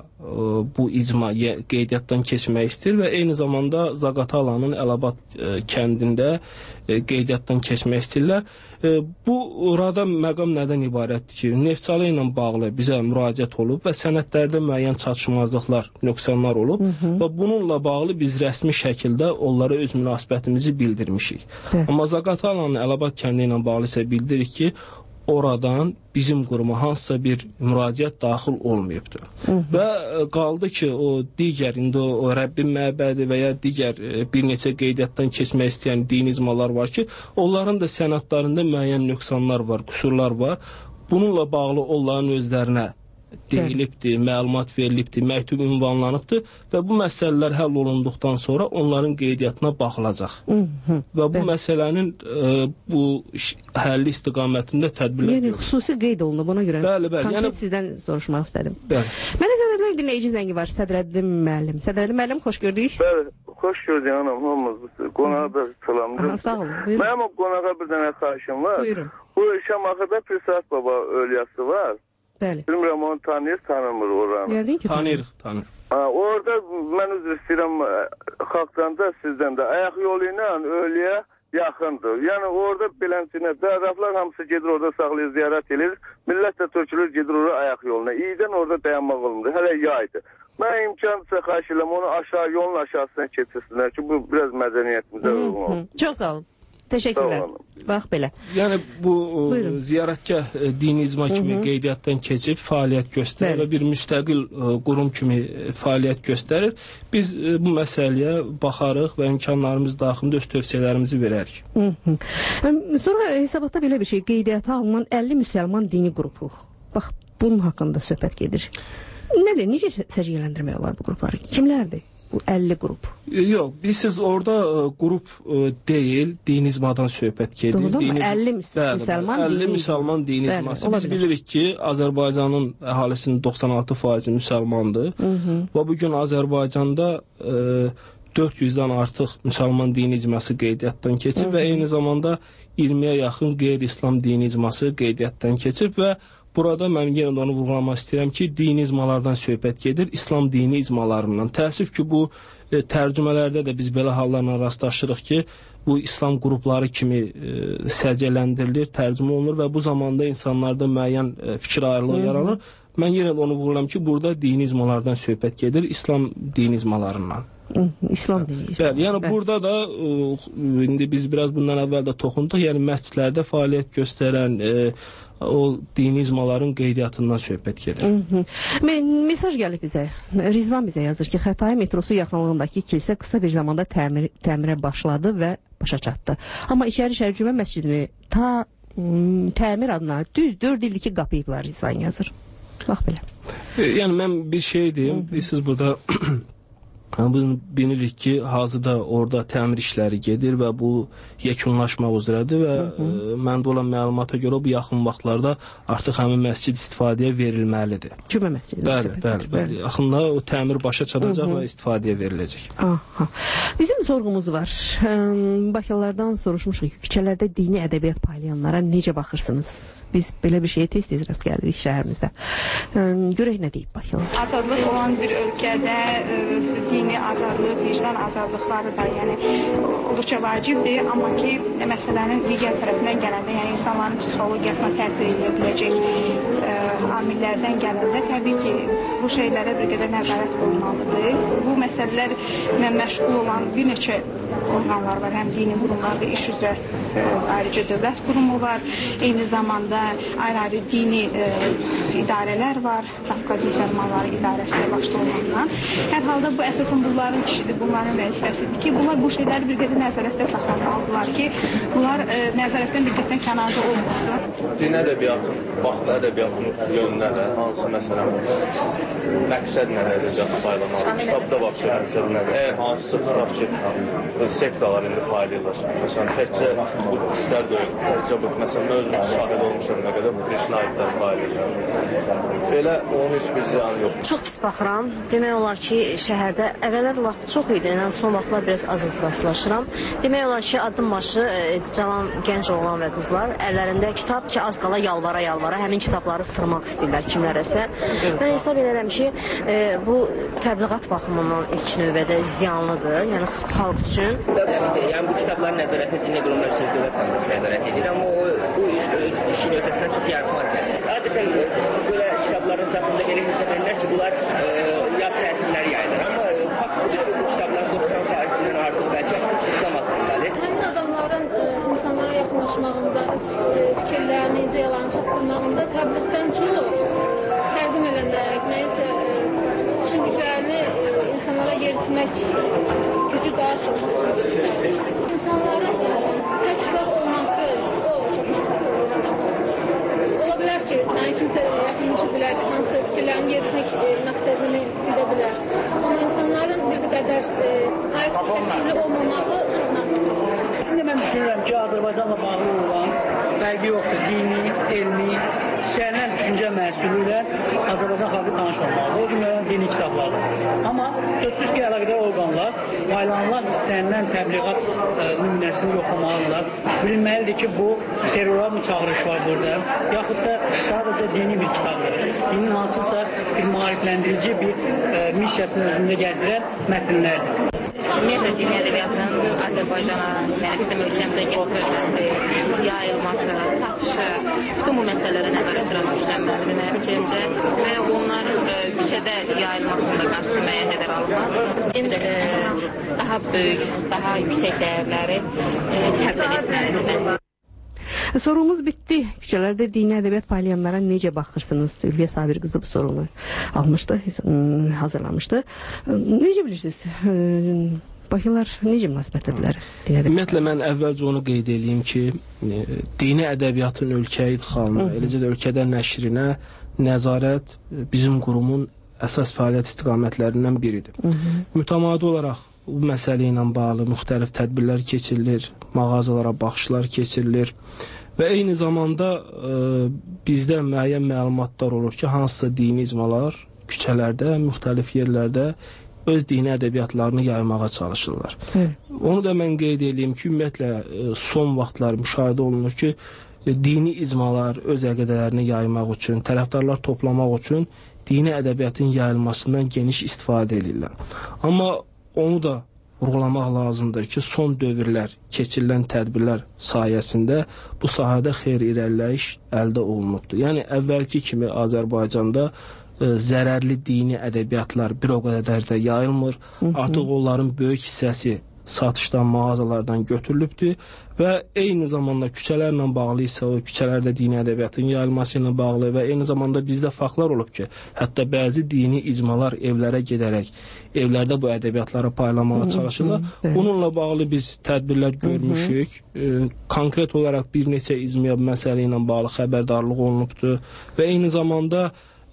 bu icma qeydiyyatdan keçmək istəyir və eyni zamanda Zaqatalanın Ələbat kəndində qeydiyyatdan keçmək istəyirlər. Bu orada məqam nədən ibarətdir ki, Neftçala ilə bağlı bizə müraciət olub və sənədlərdə müəyyən çatışmazlıqlar, nöqsanlar olub və bununla bağlı biz rəsmi şəkildə onlara öz münasibətimizi bildirmişik. Amma Zaqatalanın Ələbat kəndi ilə bağlı isə bildiririk ki, oradan bizim quruma hansısa bir müraciət daxil olmayıbdır. Və qaldı ki, o digər, indi o Rəbbin məbədi və ya digər bir neçə qeydiyyatdan keçmək istəyən dini icmalar var ki, onların da sənədlərində müəyyən nöqsanlar var, qüsurlar var. Bununla bağlı onların özlərinə deyilibdir, məlumat verilibdir, məktub ünvanlanıbdır və bu məsələlər həll olunduqdan sonra onların qeydiyyatına baxılacaq. Və bu məsələnin bu həlli istiqamətində tədbirlər görülür. Yəni xüsusi qeyd olunub, ona görə konkret sizdən soruşmaq istədim. Mənə zəhmətlər dinləyici zəngi var, Sədrəddin müəllim. Sədrəddin müəllim, xoş gördük. Bəli, xoş gördük anam, hamımız. Qonağa da salamlayırım. Sağ olun, buyurun. Mənim o qonağa bir dənə xahişim var. Buyurun. Bu Şamaxıda Pirsat Baba ölüyası var. Bəli. Bilmirəm, onu tanımır oranı. Yəqin ki, tanıyırıq. Orada mən üzr istəyirəm, xalqdan da, sizdən də ayaq yolu ilə ölüyə yaxındır. Yəni orada beləncə tərəflər hamısı gedir orada saxlayır, ziyarət edir. Millət də tökülür, gedir orada ayaq yoluna. İyidən orada dayanmaq olmur. Hələ yaydır. Mən imkansa xahiş edirəm, onu aşağı yolun aşağısına keçirsinlər ki, bu biraz mədəniyyətimizə uyğun olur. Çox sağ olun. Teşekkürler. Bax belə. Yəni bu ziyarətgah dini icma kimi qeydiyyatdan keçib fəaliyyət göstərir və bir müstəqil qurum kimi fəaliyyət göstərir. Biz bu məsələyə baxarıq və imkanlarımız daxilində öz tövsiyələrimizi verərik. Sonra hesabatda belə bir şey, qeydiyyata alınan 50 müsəlman dini qrupu. Bax, bunun haqqında söhbət gedir. Nədir, necə səciyyələndirmək olar bu qrupları? Kimlərdir? Bu 50 qrup. Yox, siz orada qrup deyil, dini icmadan söhbət gedir. Doğru, 50 müsəlman dini icması. Biz bilirik ki, Azərbaycanın əhalisinin 96% müsəlmandır. Və bugün Azərbaycanda 400-dən artıq müsəlman dini icması qeydiyyatdan keçib və eyni zamanda 20-yə yaxın qeyri-İslam dini icması qeydiyyatdan keçib və burada mən yenə də onu vurğulamaq istəyirəm ki, dini icmalardan söhbət gedir, İslam dini icmalarından. Təəssüf ki, bu tərcümələrdə də biz belə hallarla rastlaşırıq ki, bu İslam qrupları kimi səciyyələndirilir, tərcümə olunur və bu zamanda insanlarda müəyyən fikir ayrılığı yaranır. Mən yenə də onu vurğulam ki, burada dini icmalardan söhbət gedir, İslam dini icmalarından. İslam dini icmaları. Bəli, yəni burada da indi biz biraz bundan əvvəl də toxunduq, yəni məscidlərdə fəaliyyət göstərən o dini icmaların qeydiyyatından söhbət gedir. Mesaj gəlib bizə. Rizvan bizə yazır ki, Xətai metrosu yaxınlığındakı kilsə qısa bir zamanda təmirə başladı və başa çatdı. Amma İçəri Şəhər Cümə məscidini təmir adına düz 4 ildir ki, qapıyıblar, Rizvan yazır. Bax belə. Yəni mən bir şey deyim, siz burada bunu bilirik ki, hazırda orada təmir işləri gedir və bu yekunlaşmaq üzrədir və məndə olan məlumata görə bu yaxın vaxtlarda artıq həmin məscid istifadəyə verilməlidir. Cümə məscidi. Bəli. Yaxında o təmir başa çatacaq və istifadəyə veriləcək. Bizim sorğumuz var. Bakılardan soruşmuşuq ki, küçələrdə dini ədəbiyyat paylayanlara necə baxırsınız? Biz belə bir şeyə tez-tez rast gəlirik şəhərimizdə. Görək nə deyib Bakılar. Azadlıq olan bir ölkədə dini azadlıq, vicdan azadlıqları da olduqca vacibdir. Amma ki, məsələnin digər tərəfindən gələndə, yəni insanların psixologiyasına təsir edə biləcək amillərdən gələndə, təbii ki, bu şeylərə bir qədər nəzarət olunmalıdır. Bu məsələlərlə məşğul olan bir neçə orqanlar var, həm dini qurumlarda iş üzrə ayrıca dövlət qurumu var, eyni zamanda ayrı-ayrı dini idarələr var, Qafqaz Müsəlmanları İdarəsi başda olmaqla. Hər halda bu əsasən bunların işidir, bunların vəzifəsidir ki, bunlar bu şeyləri bir qədər nəzarətdə saxlamalıdırlar ki, bunlar nəzarətdən diqqətdən kənarda olmasın. Dini ədəbiyyatın, vaxtlı ədəbiyyatın yönünə də hansı məsələn məqsəd nədir ədəbiyyatı paylamaq? Kitabda var ki, məqsəd nədir? Əgər hansısa kitab ki, sektalar indi paylayırlar. Məsələn, təkcə buddistlər deyil, təkcə bu, məsələn, özümüz şahid olmuşam nə qədər Krishna ayətlər paylayırlar. Belə onun heç bir ziyanı yoxdur. Çox pis baxıram. Demək olar ki, şəhərdə əvvəllər lap çox idi, yəni son vaxtlar biraz az rastlaşıram. Demək olar ki, addım başı cavan, gənc oğlan və qızlar əllərində kitab ki, az qala yalvara-yalvara həmin kitabları sırmaq istəyirlər kimlərəsə. Mən hesab edirəm ki, bu təbliğat baxımından ilk növbədə ziyanlıdır, yəni xalq üçün. Yəni bu kitablar nəzarət edilən qurumlar üçün dövlət komitəsi nəzarət edir, amma o işin ötəsindən çox yardım var. Adətən belə kitabların çapında elə hesab edirlər ki, bunlar yad təsirləri yayılır, amma fakt budur ki, bu kitabların 90%-dən artıq bəlkə İslam haqqındadır. Həmin adamların insanlara yaxınlaşmağında, fikirlərini, ideyalarını çatdırmağında təbliğdən çox təqdim eləmək, nəyisə düşündüklərini insanlara yeritmək gücü daha çox. İnsanların tək islah olması, o çox məqsəddir. Ola bilər ki, sənə kimsə yaxınlaşa bilər, hansısa fikirlərini yeritmək məqsədini edə bilər. Amma insanların bir qədər təkili olmamağı çox məqsəddir. Əslində mən düşünürəm ki, Azərbaycanla bağlı olan fərqi yoxdur. Dini, elmi, şəhərlər düşüncə məhsulu ilə Azərbaycan xalqı tanış olmalıdır. O cümlədən dini kitablardır. Amma sözsüz ki, əlaqədar orqanlar paylanılan hissəndən təbliğat nümunəsini yoxlamalıdırlar. Bilinməlidir ki, bu terrora mı çağırış var burada, yaxud da sadəcə dini bir kitabdır. Dinin hansısa bir maarifləndirici bir missiyasını özündə gəzdirən mətnlərdir. Ümumiyyətlə, dini ədəbiyyatın Azərbaycana, yəni bizim ölkəmizə gətirilməsi, yayılması, satışı, bütün bu məsələlərə nəzarət biraz güclənməlidir mənim fikrimcə və onların küçədə yayılmasında qarşısı müəyyən qədər alınmalıdır. Daha böyük, daha yüksək dəyərləri təbliğ etməlidir məncə. Sorumuz bitdi. Küçələrdə dini ədəbiyyat paylayanlara necə baxırsınız? Ülviyə Sabir qızı bu sorunu almışdı, hazırlamışdı. Necə bilirsiniz? Bakılar necə münasibətdədirlər? Ümumiyyətlə, mən əvvəlcə onu qeyd edeyim ki, dini ədəbiyyatın ölkəyə idxalına, eləcə də ölkədə nəşrinə nəzarət bizim qurumun əsas fəaliyyət istiqamətlərindən biridir. Mütəmadi olaraq bu məsələ ilə bağlı müxtəlif tədbirlər keçirilir, mağazalara baxışlar keçirilir və eyni zamanda bizdə müəyyən məlumatlar olur ki, hansısa dini icmalar küçələrdə, müxtəlif yerlərdə öz dini ədəbiyyatlarını yaymağa çalışırlar. Onu da mən qeyd edeyim ki, ümumiyyətlə son vaxtlar müşahidə olunur ki, dini icmalar öz əqidələrini yaymaq üçün, tərəfdarlar toplamaq üçün dini ədəbiyyatın yayılmasından geniş istifadə edirlər. Amma onu da vurğulamaq lazımdır ki, son dövrlər keçirilən tədbirlər sayəsində bu sahədə xeyli irəliləyiş əldə olunubdur. Yəni, əvvəlki kimi Azərbaycanda zərərli dini ədəbiyyatlar bir o qədər də yayılmır. Artıq onların böyük hissəsi satışdan, mağazalardan götürülübdür və eyni zamanda küçələrlə bağlı isə o küçələrdə dini ədəbiyyatın yayılması ilə bağlı və eyni zamanda bizdə faktlar olub ki, hətta bəzi dini icmalar evlərə gedərək evlərdə bu ədəbiyyatları paylamağa çalışırlar. Bununla bağlı biz tədbirlər görmüşük. Konkret olaraq bir neçə icmiyə məsələ ilə bağlı xəbərdarlıq olunubdur və eyni zamanda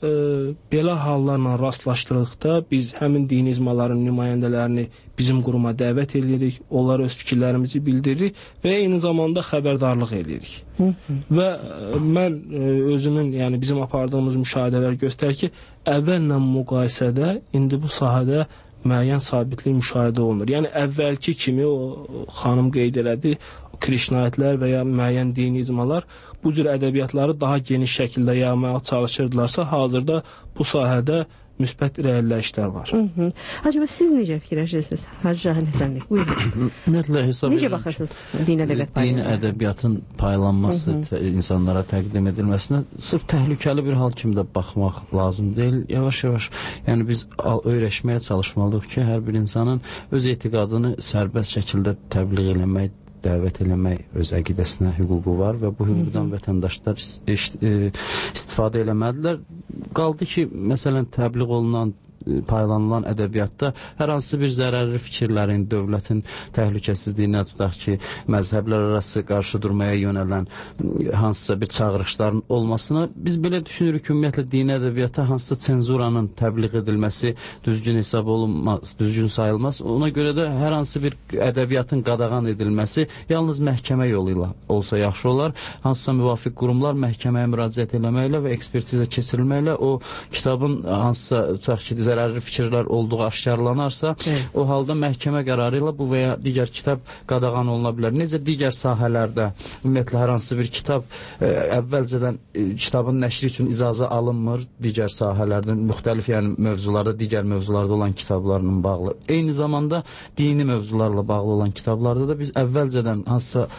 belə hallarla rastlaşdırdıqda biz həmin dini icmaların nümayəndələrini bizim quruma dəvət edirik, onlar öz fikirlərimizi bildiririk və eyni zamanda xəbərdarlıq edirik. Və mən özümün, yəni bizim apardığımız müşahidələr göstərir ki, əvvəllə müqayisədə indi bu sahədə müəyyən sabitlik müşahidə olunur. Yəni əvvəlki kimi o xanım qeyd elədi, krişnaitlər və ya müəyyən dini icmalar bu cür ədəbiyyatları daha geniş şəkildə yaymağa çalışırdılarsa, hazırda bu sahədə müsbət irəliləyişlər var. Hacı, siz necə fikirləşirsiniz? Hacı Cahil Həsənli, buyurun. Ümumiyyətlə, hesab necə baxırsınız dini ədəbiyyat paylanmasına? Dini ədəbiyyatın paylanması, insanlara təqdim edilməsinə sırf təhlükəli bir hal kimi də baxmaq lazım deyil. Yavaş-yavaş, yəni biz öyrəşməyə çalışmalıyıq ki, hər bir insanın öz etiqadını sərbəst şəkildə təbliğ eləmək, dəvət eləmək öz əqidəsinə hüququ var və bu hüquqdan vətəndaşlar istifadə eləməlidirlər. Qaldı ki, məsələn, təbliğ olunan, paylanılan ədəbiyyatda hər hansı bir zərərli fikirlərin, dövlətin təhlükəsizliyinə tutaq ki, məzhəblər arası qarşı durmaya yönələn hansısa bir çağırışların olmasına biz belə düşünürük ki, ümumiyyətlə dini ədəbiyyata hansısa senzuranın təbliğ edilməsi düzgün hesab olunmaz, düzgün sayılmaz. Ona görə də hər hansı bir ədəbiyyatın qadağan edilməsi yalnız məhkəmə yolu ilə olsa yaxşı olar. Hansısa müvafiq qurumlar məhkəməyə müraciət eləməklə və ekspertizə keçirilməklə o kitabın hansısa tutaq ki, zərərli fikirlər olduğu aşkarlanarsa, o halda məhkəmə qərarı ilə bu və ya digər kitab qadağan oluna bilər. Necə digər sahələrdə, ümumiyyətlə, hər hansı bir kitab əvvəlcədən kitabın nəşri üçün icazə alınmır, digər sahələrdə, müxtəlif yəni mövzularda, digər mövzularda olan kitablarla bağlı. Eyni zamanda dini mövzularla bağlı olan kitablarda da biz əvvəlcədən hansısa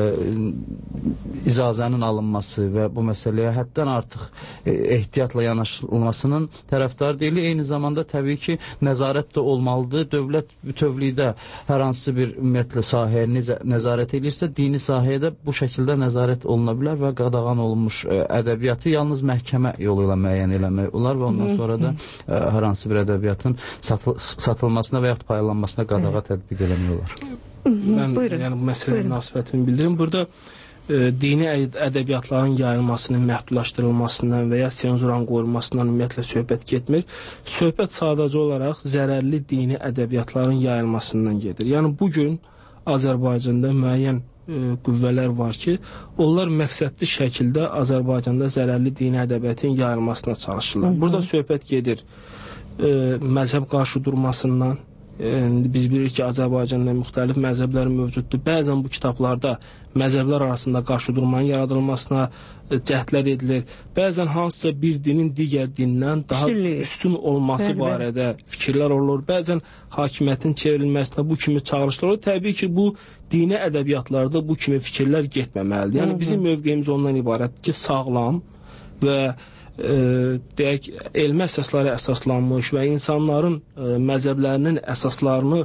icazənin alınması və bu məsələyə həddən artıq ehtiyatla yanaşılmasının tərəfdarı deyilir. Eyni zamanda təbii ki, nəzarət də olmalıdır. Dövlət bütövlükdə hər hansı bir ümumiyyətlə sahəyə necə nəzarət edirsə, dini sahəyə də bu şəkildə nəzarət oluna bilər və qadağan olunmuş ədəbiyyatı yalnız məhkəmə yolu ilə müəyyən eləmək olar və ondan sonra da hər hansı bir ədəbiyyatın satılmasına və yaxud paylanmasına qadağa tətbiq eləmək olar. Mən yəni bu məsələyə münasibətimi bildirim. Burada dini ədəbiyyatların yayılmasının məhdudlaşdırılmasından və ya senzuranın qoyulmasından ümumiyyətlə söhbət getmir. Söhbət sadəcə olaraq zərərli dini ədəbiyyatların yayılmasından gedir. Yəni bugün Azərbaycanda müəyyən qüvvələr var ki, onlar məqsədli şəkildə Azərbaycanda zərərli dini ədəbiyyatın yayılmasına çalışırlar. Burada söhbət gedir məzhəb qarşıdurmasından. Biz bilirik ki, Azərbaycanda müxtəlif məzhəblər mövcuddur. Bəzən bu kitablarda məzhəblər arasında qarşıdurmanın yaradılmasına cəhdlər edilir. Bəzən hansısa bir dinin digər dindən daha üstün olması barədə fikirlər olur. Bəzən hakimiyyətin çevrilməsinə bu kimi çağırışlar olur. Təbii ki, bu dini ədəbiyyatlarda bu kimi fikirlər getməməlidir. Yəni bizim mövqeyimiz ondan ibarətdir ki, sağlam və deyək, elmi əsaslara əsaslanmış və insanların məzhəblərinin əsaslarını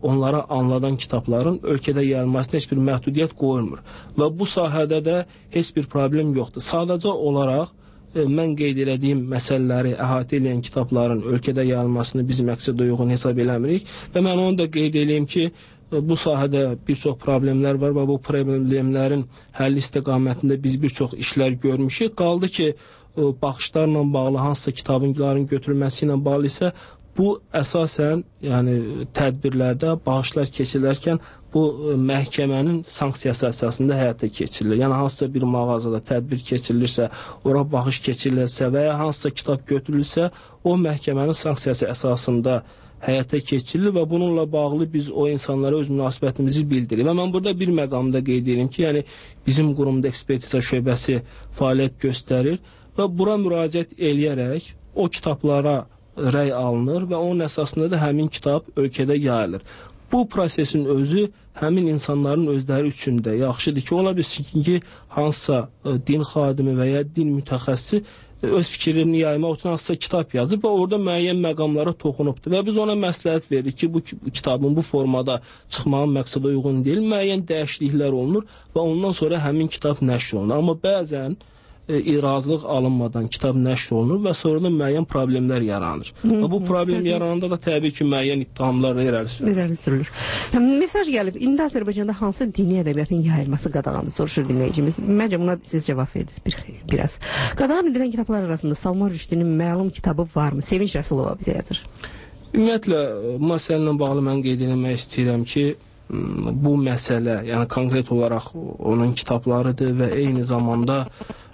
onlara anladan kitabların ölkədə yayılmasına heç bir məhdudiyyət qoyulmur. Və bu sahədə də heç bir problem yoxdur. Sadəcə olaraq mən qeyd elədiyim məsələləri əhatə edən kitabların ölkədə yayılmasını biz məqsədə uyğun hesab eləmirik və mən onu da qeyd eləyim ki, bu sahədə bir çox problemlər var və bu problemlərin həlli istiqamətində biz bir çox işlər görmüşük. Qaldı ki, baxışlarla bağlı hansısa kitabların götürülməsi ilə bağlı isə bu əsasən, yəni tədbirlərdə baxışlar keçilərkən bu məhkəmənin sanksiyası əsasında həyata keçirilir. Yəni hansısa bir mağazada tədbir keçirilirsə, ora baxış keçirilirsə və ya hansısa kitab götürülürsə, o məhkəmənin sanksiyası əsasında həyata keçirilir və bununla bağlı biz o insanlara öz münasibətimizi bildiririk. Və mən burada bir məqamda qeyd edirəm ki, yəni bizim qurumda ekspertiza şöbəsi fəaliyyət göstərir və bura müraciət eləyərək o kitablara rəy alınır və onun əsasında da həmin kitab ölkədə yayılır. Bu prosesin özü həmin insanların özləri üçün də yaxşıdır ki, ola bilsin ki, hansısa din xadimi və ya din mütəxəssisi öz fikrini yaymaq üçün hansısa kitab yazıb və orada müəyyən məqamlara toxunubdur. Və biz ona məsləhət veririk ki, bu kitabın bu formada çıxmağın məqsədə uyğun deyil, müəyyən dəyişikliklər olunur və ondan sonra həmin kitab nəşr olunur. Amma bəzən razılıq alınmadan kitab nəşr olunur və sonra da müəyyən problemlər yaranır. Və bu problem yarananda da təbii ki, müəyyən ittihamlar irəli sürülür. Mesaj gəlib, indi Azərbaycanda hansı dini ədəbiyyatın yayılması qadağandır, soruşur dinləyicimiz. Məncə buna siz cavab verdiniz biraz. Qadağan edilən kitablar arasında Salman Rüşdinin məlum kitabı varmı? Sevinç Rəsulova bizə yazır. Ümumiyyətlə, bu məsələ ilə bağlı mən qeyd etmək istəyirəm ki, bu məsələ, yəni konkret olaraq onun kitablarıdır və eyni zamanda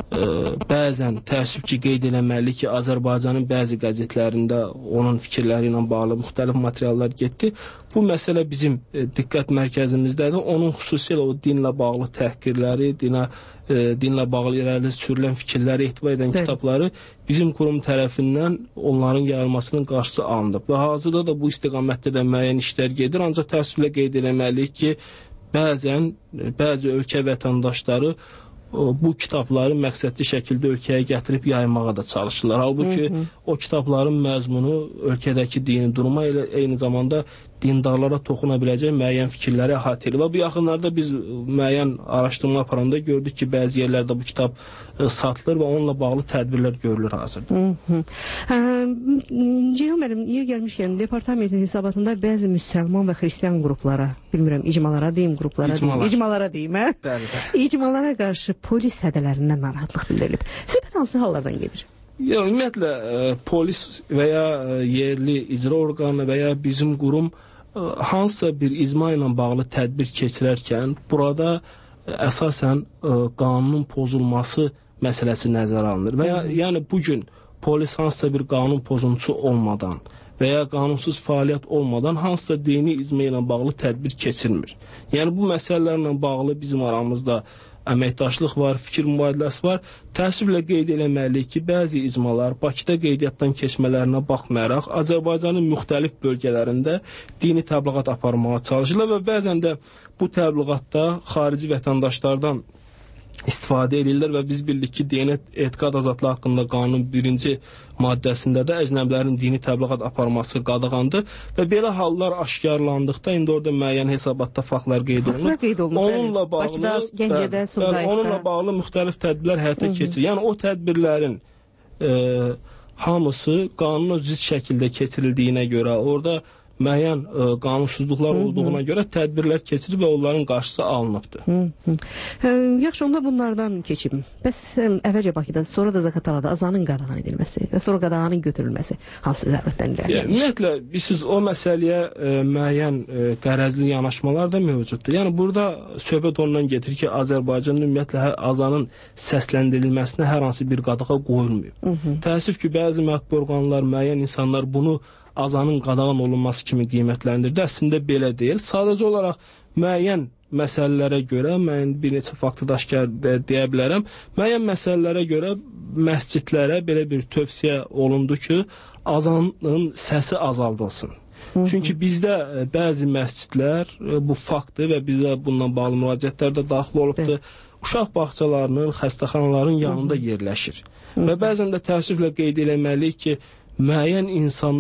bəzən təəssüf ki, qeyd eləməli ki, Azərbaycanın bəzi qəzetlərində onun fikirləri ilə bağlı müxtəlif materiallar getdi. Bu məsələ bizim diqqət mərkəzimizdədir. Onun xüsusilə o dinlə bağlı təhqirləri, dinlə bağlı irəli sürülən fikirləri etibar edən kitabları bizim kurum tərəfindən onların yayılmasının qarşısı alınıb. Və hazırda da bu istiqamətdə də müəyyən işlər gedir. Ancaq təəssüflə qeyd eləməliyik ki, bəzi ölkə vətəndaşları bu kitabları məqsədli şəkildə ölkəyə gətirib yaymağa da çalışırlar. Halbuki o kitabların məzmunu ölkədəki dini duruma ilə eyni zamanda dindarlara toxuna biləcək müəyyən fikirləri əhatə edir. Və bu yaxınlarda biz müəyyən araşdırma aparanda gördük ki, bəzi yerlərdə bu kitab satılır və onunla bağlı tədbirlər görülür hazırda. Ceyhun müəllim, niyə gəlmişkən departamentin hesabatında bəzi müsəlman və xristian qruplara, bilmirəm, icmalara deyim, icmalara qarşı polis hədələrindən narahatlıq bildirilib. Söhbət hansı hallardan gedir? Ümumiyyətlə, polis və ya yerli icra orqanı və ya bizim qurum hansısa bir icma ilə bağlı tədbir keçirərkən burada əsasən qanunun pozulması məsələsi nəzərə alınır. Və ya yəni bugün polis hansısa bir qanun pozuntusu olmadan və ya qanunsuz fəaliyyət olmadan hansısa dini icma ilə bağlı tədbir keçirmir. Yəni bu məsələlərlə bağlı bizim aramızda əməkdaşlıq var, fikir mübadiləsi var. Təəssüflə qeyd eləməliyik ki, bəzi icmalar Bakıda qeydiyyatdan keçmələrinə baxmayaraq Azərbaycanın müxtəlif bölgələrində dini təbliğat aparmağa çalışırlar və bəzən də bu təbliğatda xarici vətəndaşlardan istifadə edirlər və biz bildik ki, dini etiqad azadlığı haqqında qanunun 1-ci maddəsində də əcnəbilərin dini təbliğat aparması qadağandır və belə hallar aşkarlandıqda indi orada müəyyən hesabatda faktlar qeyd olunur. Onunla bağlı müxtəlif tədbirlər həyata keçirir. Yəni o tədbirlərin hamısı qanuna zidd şəkildə keçirildiyinə görə, orada müəyyən qanunsuzluqlar olduğuna görə tədbirlər keçirir və onların qarşısı alınıbdır. Yaxşı, onda bunlardan keçim. Bəs əvvəlcə Bakıda, sonra da Zaqatalada azanın qadağan edilməsi və sonra qadağanın götürülməsi hansı zərurətdən irəli gəlmişdir? Ümumiyyətlə, siz o məsələyə müəyyən qərəzli yanaşmalar da mövcuddur. Yəni, burada söhbət ondan getir ki, Azərbaycanın ümumiyyətlə azanın səsləndirilməsinə hər hansı bir qadağa qoyulmuyor. Təəssüf ki, bəzi mətbu orqanlar, müəyyən insanlar bunu azanın qadağan olunması kimi qiymətləndirdi. Əslində belə deyil. Sadəcə olaraq müəyyən məsələlərə görə, mən bir neçə faktı daşkar deyə bilərəm, müəyyən məsələlərə görə məscidlərə belə bir tövsiyə olundu ki, azanın səsi azaldılsın. Çünki bizdə bəzi məscidlər bu faktdır və bizdə bununla bağlı müraciətlər də daxil olubdur. Uşaq bağçalarının, xəstəxanaların yanında yerləşir. Və bəzən də təəssüflə qeyd eləməliyik ki, müəyyən insanlar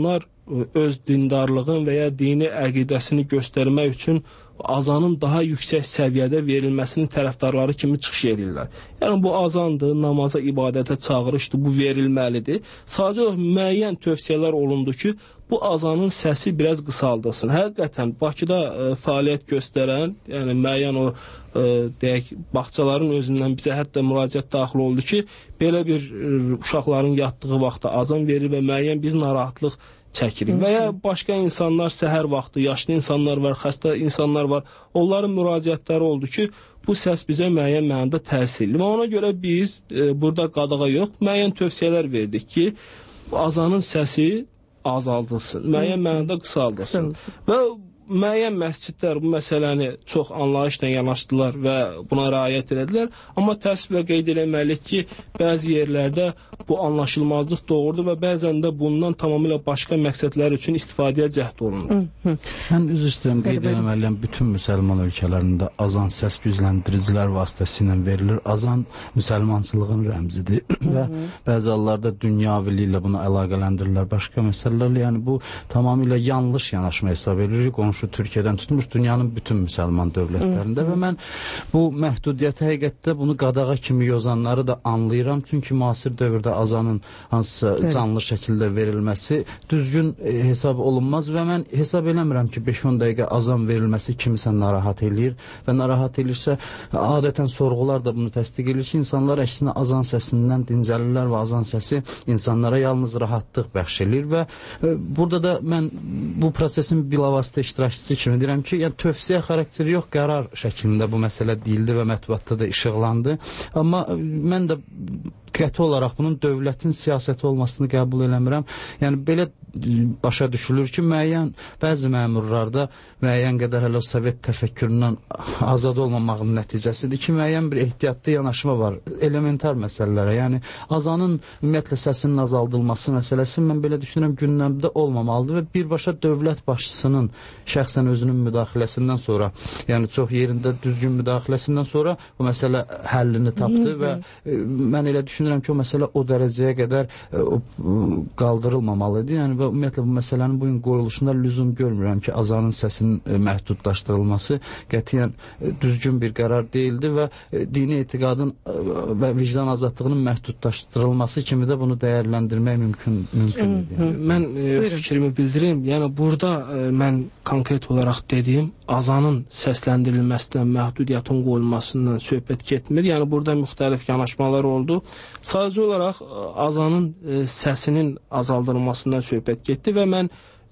öz dindarlığın və ya dini əqidəsini göstərmək üçün azanın daha yüksək səviyyədə verilməsinin tərəfdarları kimi çıxış edirlər. Yəni bu azandır, namaza, ibadətə çağırışdır, bu verilməlidir. Sadəcə müəyyən tövsiyələr olundu ki, bu azanın səsi biraz qısaldılsın. Həqiqətən Bakıda fəaliyyət göstərən, yəni müəyyən o deyək bağçaların özündən bizə hətta müraciət daxil oldu ki, belə bir uşaqların yatdığı vaxtda azan verir və müəyyən biz narahatlıq çəkirik. Və ya başqa insanlar səhər vaxtı, yaşlı insanlar var, xəstə insanlar var. Onların müraciətləri oldu ki, bu səs bizə müəyyən mənada təsirli. Və ona görə biz burada qadağa yox, müəyyən tövsiyələr verdik ki, azanın səsi azaldılsın, müəyyən mənada qısaldılsın. Və müəyyən məscidlər bu məsələni çox anlayışla yanaşdılar və buna riayət etdilər. Amma təəssüflə qeyd etməliyik ki, bəzi yerlərdə bu anlaşılmazlıq doğurdu və bəzən də bundan tamamilə başqa məqsədlər üçün istifadəyə cəhd olunur. Mən üzr istəyirəm, qeyd etməliyəm, bütün müsəlman ölkələrində azan səs gücləndiricilər vasitəsilə verilir. Azan müsəlmançılığın rəmzidir və bəzi hallarda dünyaviliklə bunu əlaqələndirirlər. Başqa məsələlərlə, yəni bu tamamilə yanlış yanaşma hesab edilir. Qonşu Türkiyədən tutmuş dünyanın bütün müsəlman dövlətlərində və mən bu məhdudiyyəti həqiqətdə bunu qadağa kimi yozanları da anlayıram. Çünki müasir dövrdə azanın hansısa canlı şəkildə verilməsi düzgün hesab olunmaz və mən hesab eləmirəm ki, 5-10 dəqiqə azan verilməsi kimisə narahat eləyir və narahat elirsə, adətən sorğular da bunu təsdiq edir ki, insanlar əksinə azan səsindən dincəlirlər və azan səsi insanlara yalnız rahatlıq bəxş edir və burada da mən bu prosesin bilavasitə iştirakçısı kimi deyirəm ki, yəni tövsiyə xarakteri yox, qərar şəklində bu məsələ deyildi və mətbuatda da işıqlandı. Amma mən də qəti olaraq bunun dövlətin siyasəti olmasını qəbul eləmirəm. Yəni belə başa düşülür ki, bəzi məmurlarda müəyyən qədər hələ Sovet təfəkküründən azad olmamağın nəticəsidir ki, müəyyən bir ehtiyatlı yanaşma var elementar məsələlərə. Yəni azanın ümumiyyətlə səsinin azaldılması məsələsi mən belə düşünürəm gündəmdə olmamalıdır və birbaşa dövlət başçısının şəxsən özünün müdaxiləsindən sonra, yəni çox yerində düzgün müdaxiləsindən sonra bu məsələ həllini tapdı və mən elə düşünürəm ki, o məsələ o dərəcəyə qədər qaldırılmamalıdır. Yəni və ümumiyyətlə bu məsələnin bugün qoyuluşunda lüzum görmürəm ki, azanın səsinin məhdudlaşdırılması qətiyyən düzgün bir qərar deyildi və dini etiqadın və vicdan azadlığının məhdudlaşdırılması kimi də bunu dəyərləndirmək mümkündür. Mən fikrimi bildirim. Yəni burada mən konkret olaraq dediyim azanın səsləndirilməsindən, məhdudiyyətin qoyulmasından söhbət getmir. Yəni burada müxtəlif yanaşmalar oldu. Sadəcə olaraq azanın səsinin azaldılmasından söhbət getdi və mən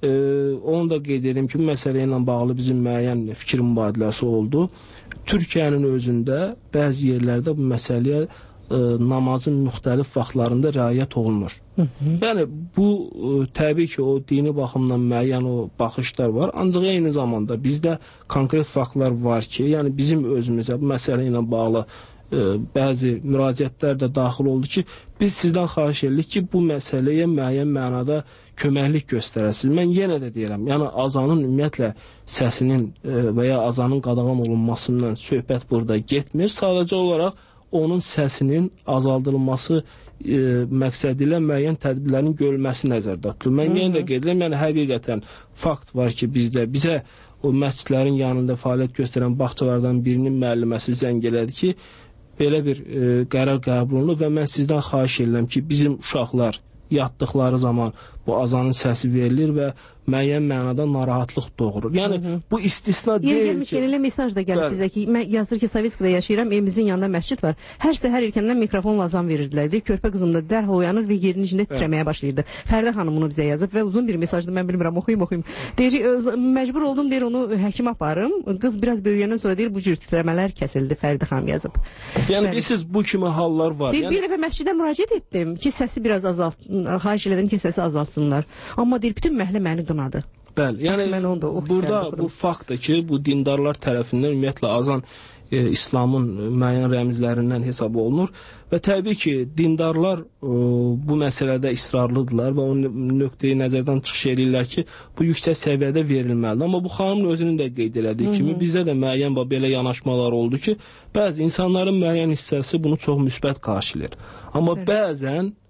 onu da qeyd edim ki, məsələ ilə bağlı bizim müəyyən fikir mübadiləsi oldu. Türkiyənin özündə bəzi yerlərdə bu məsələyə namazın müxtəlif vaxtlarında riayət olunur. Yəni bu təbii ki, o dini baxımdan müəyyən o baxışlar var, ancaq eyni zamanda bizdə konkret faktlar var ki, yəni bizim özümüzə bu məsələ ilə bağlı bəzi müraciətlər də daxil oldu ki, biz sizdən xahiş edirik ki, bu məsələyə müəyyən mənada köməklik göstərəsiniz. Mən yenə də deyirəm, yəni azanın ümumiyyətlə səsinin və ya azanın qadağan olunmasından söhbət burada getmir. Sadəcə olaraq onun səsinin azaldılması məqsədi ilə müəyyən tədbirlərin görülməsi nəzərdə tutulur. Mən yenə də qeyd edirəm, yəni həqiqətən fakt var ki, bizə o məscidlərin yanında fəaliyyət göstərən bağçalardan birinin müəlliməsi zəng elədi ki, belə bir qərar qəbul olunur və mən sizdən xahiş edirəm ki, bizim uşaqlar yatdıqları zaman bu azanın səsi verilir və müəyyən mənada narahatlıq doğurur. Yəni bu istisna deyil ki... Elə mesaj da gəlib bizə ki, mən yazır ki, Sovetskada yaşayıram, evimizin yanında məscid var. Hər səhər erkəndən mikrofonla azan verirdilər. Deyir, körpə qızım da dərhal oyanır və yerinin içində titrəməyə başlayırdı. Fərdə xanım bunu bizə yazıb və uzun bir mesajdır, mən bilmirəm, oxuyum. Deyir, məcbur oldum, deyir, onu həkim aparım. Qız biraz böyüyəndən sonra deyir, bu cür titrəmələr kəsildi, Fərdə xanım yazıb. Yəni bilirsiniz, bu kimi hallar var. Deyir, bir dəfə məscidə müraciət etdim ki, səsi biraz xahiş elədim ki, səsi azaltsınlar. Amma deyir, bütün məhəllə məni qınadı. Bəli, yəni burada bu faktdır ki, bu dindarlar tərəfindən ümumiyyətlə azan İslamın müəyyən rəmzlərindən hesab olunur və təbii ki, dindarlar bu məsələdə israrlıdırlar və o nöqteyi nəzərdən çıxış edirlər ki, bu yüksək səviyyədə verilməlidir. Amma bu xanımın özünün də qeyd elədiyi kimi bizdə də müəyyən belə yanaşmalar oldu ki, bəzi insanların müəyyən hissəsi bunu çox müsbət qarşılayır. Amma bəzən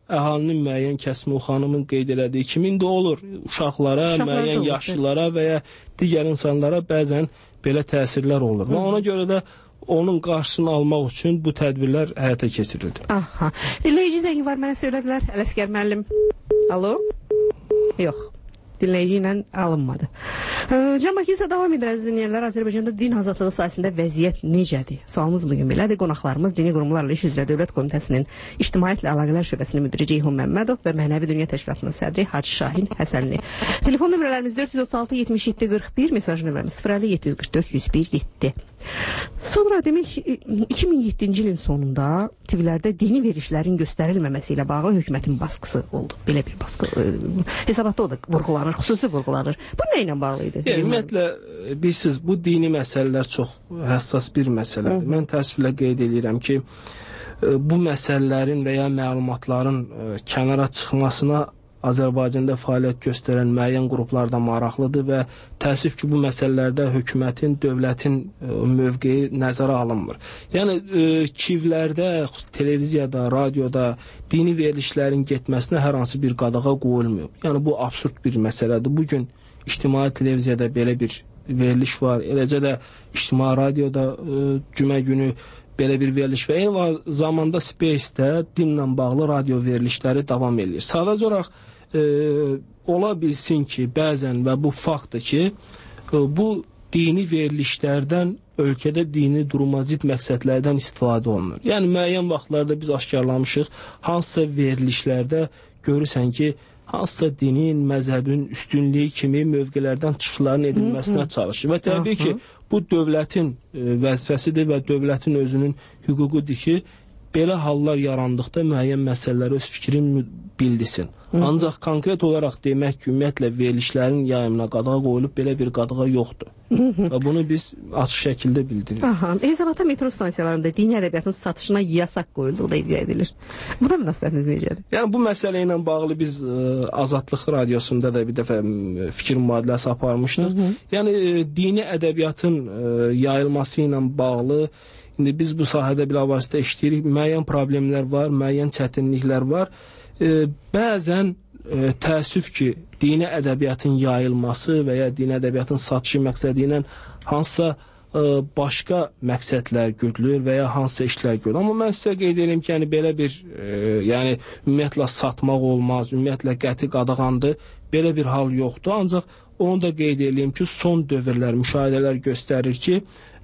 əhalinin müəyyən kəsimi o xanımın qeyd elədiyi kimi indi olur. Uşaqlara, müəyyən yaşlılara və ya digər insanlara bəzən belə təsirlər olur. Və ona görə də onun qarşısını almaq üçün bu tədbirlər həyata keçirildi. Aha. Dinləyici zəngi var, mənə söylədilər. Ələsgər müəllim. Alo? Yox. Dinləyici ilə alınmadı. Can Bakı isə davam edir, əziz dinləyənlər. Azərbaycanda din azadlığı sahəsində vəziyyət necədir? Sualımız bugün belədir. Qonaqlarımız Dini Qurumlarla İş üzrə Dövlət Komitəsinin İctimaiyyətlə Əlaqələr Şöbəsinin müdiri Ceyhun Məmmədov və Mənəvi Dünya Təşkilatının sədri Hacı Şahin Həsənli. Telefon nömrələrimiz 436 77 41, mesaj nömrəmiz 050 744 101 7. Sonra demək 2007-ci ilin sonunda TV-lərdə dini verilişlərin göstərilməməsi ilə bağlı hökumətin baskısı oldu. Belə bir baskı hesabatda o da vurğulanır, xüsusi vurğulanır. Bu nə ilə bağlı idi? Ümumiyyətlə bilirsiniz, bu dini məsələlər çox həssas bir məsələdir. Mən təəssüflə qeyd edirəm ki, bu məsələlərin və ya məlumatların kənara çıxmasına Azərbaycanda fəaliyyət göstərən müəyyən qruplar da maraqlıdır və təəssüf ki, bu məsələlərdə hökumətin, dövlətin mövqeyi nəzərə alınmır. Yəni, KİV-lərdə, televiziyada, radioda dini verilişlərin getməsinə hər hansı bir qadağa qoyulmuyor. Yəni, bu absurd bir məsələdir. Bugün ictimai televiziyada belə bir veriliş var, eləcə də ictimai radioda cümə günü belə bir veriliş və eyni zamanda Space-də dinlə bağlı radio verilişləri davam edir. Sadəcə olaraq ola bilsin ki, bəzən və bu faktdır ki, bu dini verilişlərdən ölkədə dini duruma zid məqsədlərdən istifadə olunur. Yəni, müəyyən vaxtlarda biz aşkarlamışıq, hansısa verilişlərdə görürsən ki, hansısa dinin, məzəbin üstünlüyü kimi mövqelərdən çıxışların edilməsinə çalışır. Və təbii ki, bu dövlətin vəzifəsidir və dövlətin özünün hüququdur ki, belə hallar yarandıqda müəyyən məsələlər öz fikrini bildirsin. Ancaq konkret olaraq demək ki, ümumiyyətlə verilişlərin yayımına qadağa qoyulub belə bir qadağa yoxdur. Və bunu biz açıq şəkildə bildiririk. Hezabatda metro stansiyalarında dini ədəbiyyatın satışına yasaq qoyulduğu da iddia edilir. Buna münasibətiniz necədir? Yəni, bu məsələ ilə bağlı biz Azadlıq radiosunda da bir dəfə fikir mübadiləsi aparmışdıq. Yəni, dini ədəbiyyatın yayılması ilə bağlı İndi biz bu sahədə bilavasitə işləyirik, müəyyən problemlər var, müəyyən çətinliklər var. Bəzən təəssüf ki, dini ədəbiyyatın yayılması və ya dini ədəbiyyatın satışı məqsədi ilə hansısa başqa məqsədlər güdülür və ya hansısa işlər görülür. Amma mən sizə qeyd edirəm ki, yəni belə bir, yəni ümumiyyətlə satmaq olmaz, ümumiyyətlə qəti qadağandır, belə bir hal yoxdur. Ancaq onu da qeyd edeyim ki, son dövrlər, müşahidələr göstərir ki,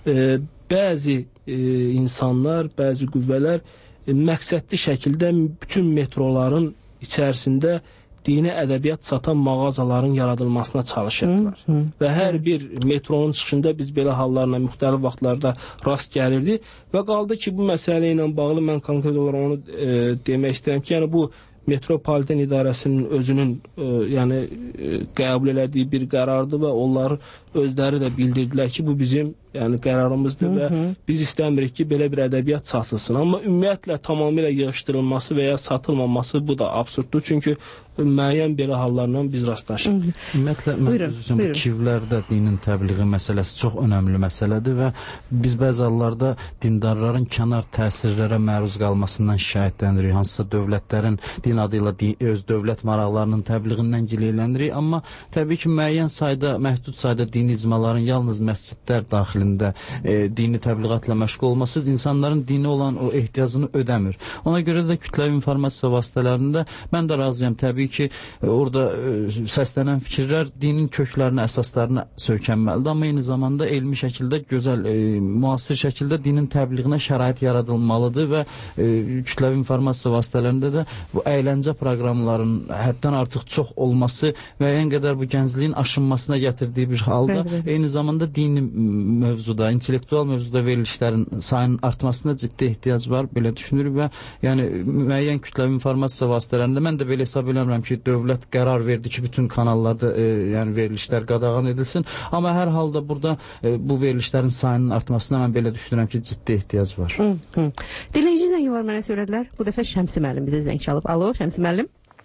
bəzi insanlar, bəzi qüvvələr məqsədli şəkildə bütün metroların içərisində dini ədəbiyyat satan mağazaların yaradılmasına çalışırlar. Və hər bir metronun çıxışında biz belə hallarla müxtəlif vaxtlarda rast gəlirdik və qaldı ki, bu məsələ ilə bağlı mən konkret olaraq onu demək istəyirəm ki, yəni bu Metropoliten İdarəsinin özünün yəni qəbul elədiyi bir qərardır və onlar özləri də bildirdilər ki, bu bizim yəni qərarımızdır və biz istəmirik ki, belə bir ədəbiyyat satılsın. Amma ümumiyyətlə tamamilə yığışdırılması və ya satılmaması bu da absurddur. Çünki müəyyən belə hallarla biz rastlaşırıq. Ümumiyyətlə, mən özüm KİV-lərdə dinin təbliği məsələsi çox önəmli məsələdir və biz bəzi hallarda dindarların kənar təsirlərə məruz qalmasından şikayətlənirik. Hansısa dövlətlərin din adı ilə öz dövlət maraqlarının təbliğindən giləylənirik. Amma təbii ki, müəyyən sayda, məhdud sayda dini icmaların yalnız məscidlər daxilində dini təbliğatla məşğul olması insanların dini olan o ehtiyacını ödəmir. Ona görə də kütləvi informasiya vasitələrində mən də razıyam. Təbii ki, orada səslənən fikirlər dinin köklərinə, əsaslarına söykənməlidir. Amma eyni zamanda elmi şəkildə, gözəl, müasir şəkildə dinin təbliğinə şərait yaradılmalıdır və kütləvi informasiya vasitələrində də bu əyləncə proqramların həddən artıq çox olması müəyyən qədər bu gəncliyin aşınmasına gətirdiyi bir halda eyni zamanda dini mövzuda, intellektual mövzuda verilişlərin sayının artmasına ciddi ehtiyac var, belə düşünürük və yəni müəyyən kütləvi informasiya vasitələrində mən də belə hesab eləmirəm ki, dövlət qərar verdi ki, bütün kanallarda yəni verilişlər qadağan edilsin. Amma hər halda burada bu verilişlərin sayının artmasına mən belə düşünürəm ki, ciddi ehtiyac var. Dinləyici zəngi var, mənə söylədilər. Bu dəfə Şəmsi müəllim bizə zəng çalıb. Alo, Şəmsi müəllim.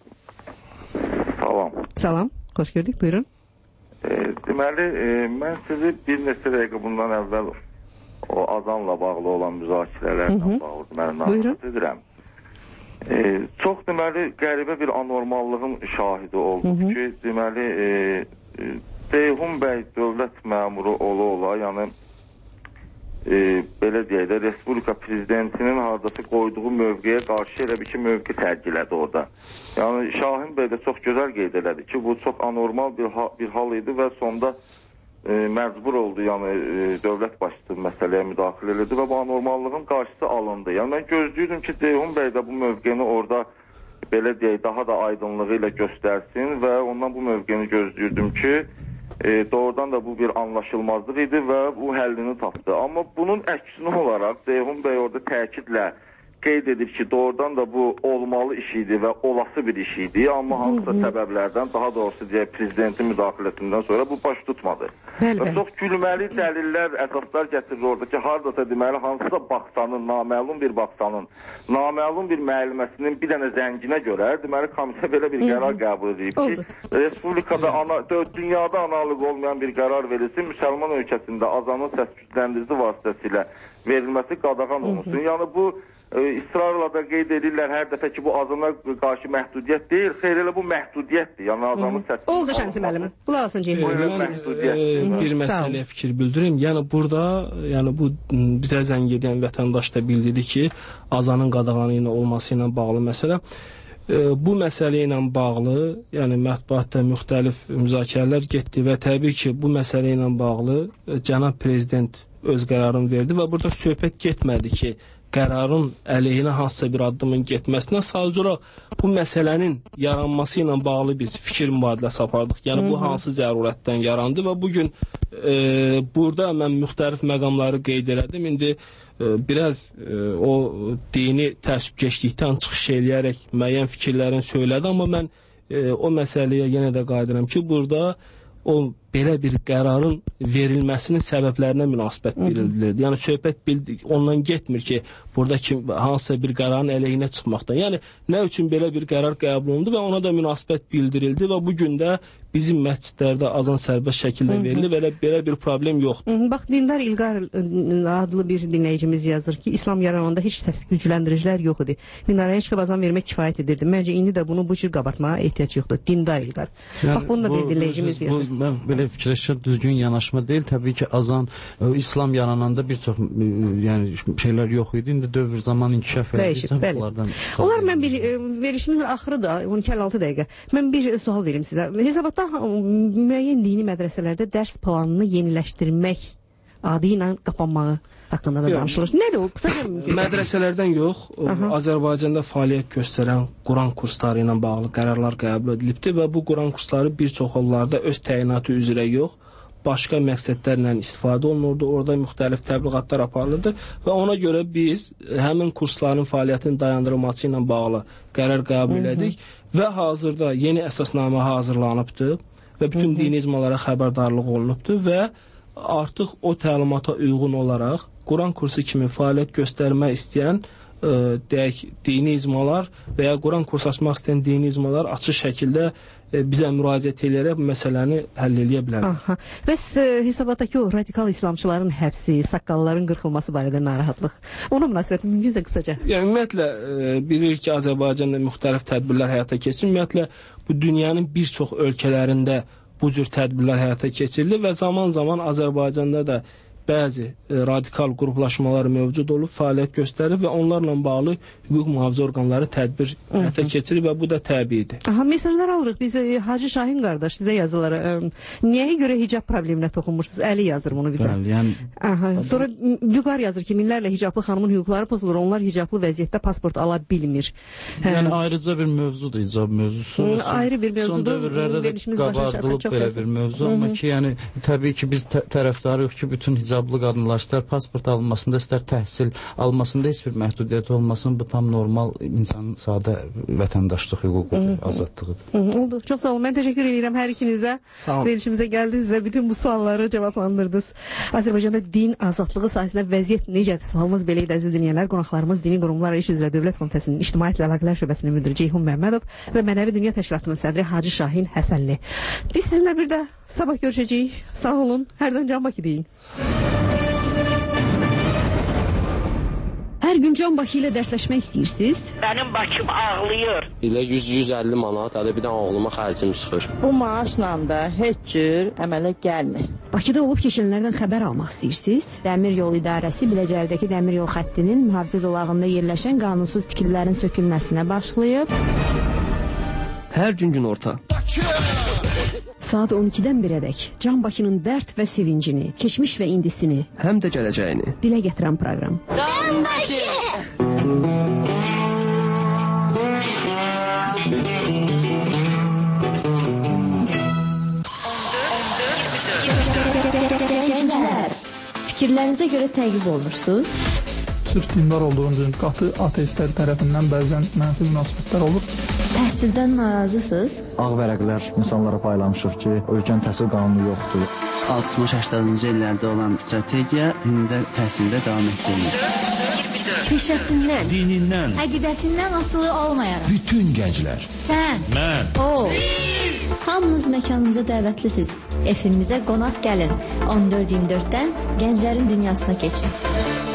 Salam. Salam, xoş gördük, buyurun. Deməli, mən sizi bir neçə dəqiqə bundan əvvəl o azanla bağlı olan müzakirələrlə bağlı mən narahat edirəm. Çox deməli qəribə bir anormallığın şahidi olduq ki, deməli Ceyhun bəy dövlət məmuru ola, yəni belə deyək də, Respublika Prezidentinin hardası qoyduğu mövqeyə qarşı elə bir ki, mövqe sərgilədi orada. Yəni Şahin bəy də çox gözəl qeyd elədi ki, bu çox anormal bir hal idi və sonda məcbur oldu, yəni dövlət başçısı məsələyə müdaxilə edildi və bu anormallığın qarşısı alındı. Yəni mən gözləyirdim ki, Ceyhun bəy də bu mövqeni orada belə deyək, daha da aydınlığı ilə göstərsin və ondan bu mövqeni gözləyirdim ki, doğrudan da bu bir anlaşılmazlıq idi və bu həllini tapdı. Amma bunun əksinə olaraq Ceyhun bəy orada təkidlə qeyd edir ki, doğrudan da bu olmalı iş idi və olası bir iş idi. Amma hansısa səbəblərdən, daha doğrusu deyək, prezidentin müdaxiləsindən sonra bu baş tutmadı. Və çox gülməli dəlillər, əsaslar gətirir orada ki, haradasa deməli, hansısa baxsanın, naməlum bir baxsanın, naməlum bir müəlliməsinin bir dənə zənginə görə, deməli, komissiya belə bir qərar qəbul edib ki, Respublikada, dünyada analıq olmayan bir qərar verilsin, müsəlman ölkəsində azanın səs gücləndirici vasitəsilə verilməsi qadağan olunsun. Yəni bu israrla da qeyd edirlər hər dəfə ki, bu azana qarşı məhdudiyyət deyil, xeyr elə bu məhdudiyyətdir. Yəni azanın səsi. Oldu Şəmsi müəllim. Qulaq asın Mən bir məsələyə fikir bildirim. Yəni burada, yəni bu bizə zəng edən vətəndaş da bildirdi ki, azanın qadağanı ilə olması ilə bağlı məsələ. Bu məsələ ilə bağlı, yəni mətbuatda müxtəlif müzakirələr getdi və təbii ki, bu məsələ ilə bağlı cənab prezident öz qərarını verdi və burada söhbət getmədi ki, qərarın əleyhinə hansısa bir addımın getməsinə, sadəcə olaraq bu məsələnin yaranması ilə bağlı biz fikir mübadiləsi apardıq. Yəni bu hansı zərurətdən yarandı və bugün burada mən müxtəlif məqamları qeyd elədim. İndi biraz o dini təəssübkeşlikdən çıxış eləyərək müəyyən fikirlərini söylədi, amma mən o məsələyə yenə də qayıdıram ki, burada o belə bir qərarın verilməsinin səbəblərinə münasibət bildirilirdi. Yəni söhbət ondan getmir ki, buradakı hansısa bir qərarın əleyhinə çıxmaqdan. Yəni nə üçün belə bir qərar qəbul olundu və ona da münasibət bildirildi və bu gün də bizim məscidlərdə azan sərbəst şəkildə verilir və belə bir problem yoxdur. Bax, Dindar İlqar adlı bir dinləyicimiz yazır ki, İslam yarananda heç səs gücləndiricilər yox idi. Minarəyə çıxıb azan vermək kifayət edirdi. Məncə indi də bunu bu cür qabartmağa ehtiyac yoxdur. Dindar İlqar. Bax, bunu da bir dinləyicimiz yazır. Mən belə fikirləşirəm, düzgün yanaşma deyil. Təbii ki, azan İslam yarananda bir çox şeylər yox idi. İndi dövr zaman inkişaf edir. Onlar mən bir verişimizin axırıdır, 12-56 dəqiqə. Mən bir sual verim sizə. Hesabatda müəyyən dini mədrəsələrdə dərs planını yeniləşdirmək adı ilə qapanmağı haqqında da danışılır. Nədir o? Qısaca mədrəsələrdən yox, Azərbaycanda fəaliyyət göstərən Quran kursları ilə bağlı qərarlar qəbul edilibdir və bu Quran kursları bir çox hallarda öz təyinatı üzrə yox, başqa məqsədlərlə istifadə olunurdu. Orada müxtəlif təbliğatlar aparılırdı və ona görə biz həmin kursların fəaliyyətinin dayandırılması ilə bağlı qərar qəbul etdik və hazırda yeni əsasnamə hazırlanıbdır və bütün dini icmalara xəbərdarlıq olunubdur və artıq o təlimata uyğun olaraq Quran kursu kimi fəaliyyət göstərmək istəyən deyək, dini icmalar və ya Quran kursu açmaq istəyən dini icmalar açıq şəkildə bizə müraciət edərək bu məsələni həll edə bilərlər. Bəs hesabatdakı o radikal İslamçıların həbsi, saqqalların qırxılması barədə narahatlıq. Ona münasibət mümkünsə qısaca. Yəni ümumiyyətlə bilirik ki, Azərbaycanda müxtəlif tədbirlər həyata keçirilir. Ümumiyyətlə bu dünyanın bir çox ölkələrində bu cür tədbirlər həyata keçirilir və zaman-zaman Azərbaycanda da bəzi radikal qruplaşmalar mövcud olub, fəaliyyət göstərir və onlarla bağlı hüquq mühafizə orqanları tədbir həyata keçirir və bu da təbiidir. Mesajlar alırıq. Biz Hacı Şahin qardaş sizə yazıları. Niyə görə hicab probleminə toxunmursunuz? Əli yazır bunu bizə. Sonra Vüqar yazır ki, minlərlə hicablı xanımın hüquqları pozulur. Onlar hicablı vəziyyətdə pasport ala bilmir. Yəni ayrıca bir mövzudur hicab mövzusu. Ayrı bir mövzudur. Son dövrlərdə də qabardılıb belə bir mövzu. Amma ki, yəni təbii ki, biz tərəfdarıyıq ki, bütün hicablı qadınlar istər pasport alınmasında, istər təhsil almasında heç bir məhdudiyyət olmasın. Bu tam normal insan sadə vətəndaşlıq hüququdur, azadlığıdır. Oldu. Çox sağ olun. Mən təşəkkür edirəm hər ikinizə. Verilişimizə gəldiniz və bütün bu sualları cavablandırdınız. Azərbaycanda din azadlığı sahəsində vəziyyət necədir? Sualımız belə idi, əziz dinləyənlər. Qonaqlarımız Dini Qurumlar İş üzrə Dövlət Komitəsinin İctimaiyyətlə Əlaqələr Şöbəsinin müdiri Ceyhun Məmmədov və Mənəvi Dünya Təşkilatının sədri Hacı Şahin Həsənli. Biz sizinlə bir də sabah görüşəcəyik. Sağ olun. Hərdən Can Bakı deyin. Hər Hər gün Can Bakı ilə dərsləşmək istəyirsiniz? Mənim Bakım ağlayır. İlə 100-150 manat, hələ bir də oğluma xərcim çıxır. Bu maaşla da heç cür əmələ gəlmir. Bakıda olub keçənlərdən xəbər almaq istəyirsiniz? Dəmir yol idarəsi Biləcərdəki dəmir yol xəttinin mühafizə zolağında yerləşən qanunsuz tikililərin sökülməsinə başlayıb. Hər gün günorta. Saat 12-dən 1-ədək Can Bakının dərd və sevincini, keçmiş və indisini, həm də gələcəyini dilə gətirən proqram. Can Bakı! Fikirlərinizə görə təqib olunursunuz? Sırf dindar olduğunuz qatı ateistlər tərəfindən bəzən mənfi münasibətlər olur. Təhsildən narazısınız? Ağ vərəqlər insanlara paylamışıq ki, ölkənin təhsil qanunu yoxdur. 60-80-ci illərdə olan strategiya indi də təhsildə davam etdirilir. Peşəsindən, dinindən, əqidəsindən asılı olmayaraq. Bütün gənclər. Sən, mən, o. Hamınız məkanımıza dəvətlisiniz. Efimizə qonaq gəlin. 14-24-dən gənclərin dünyasına keçin.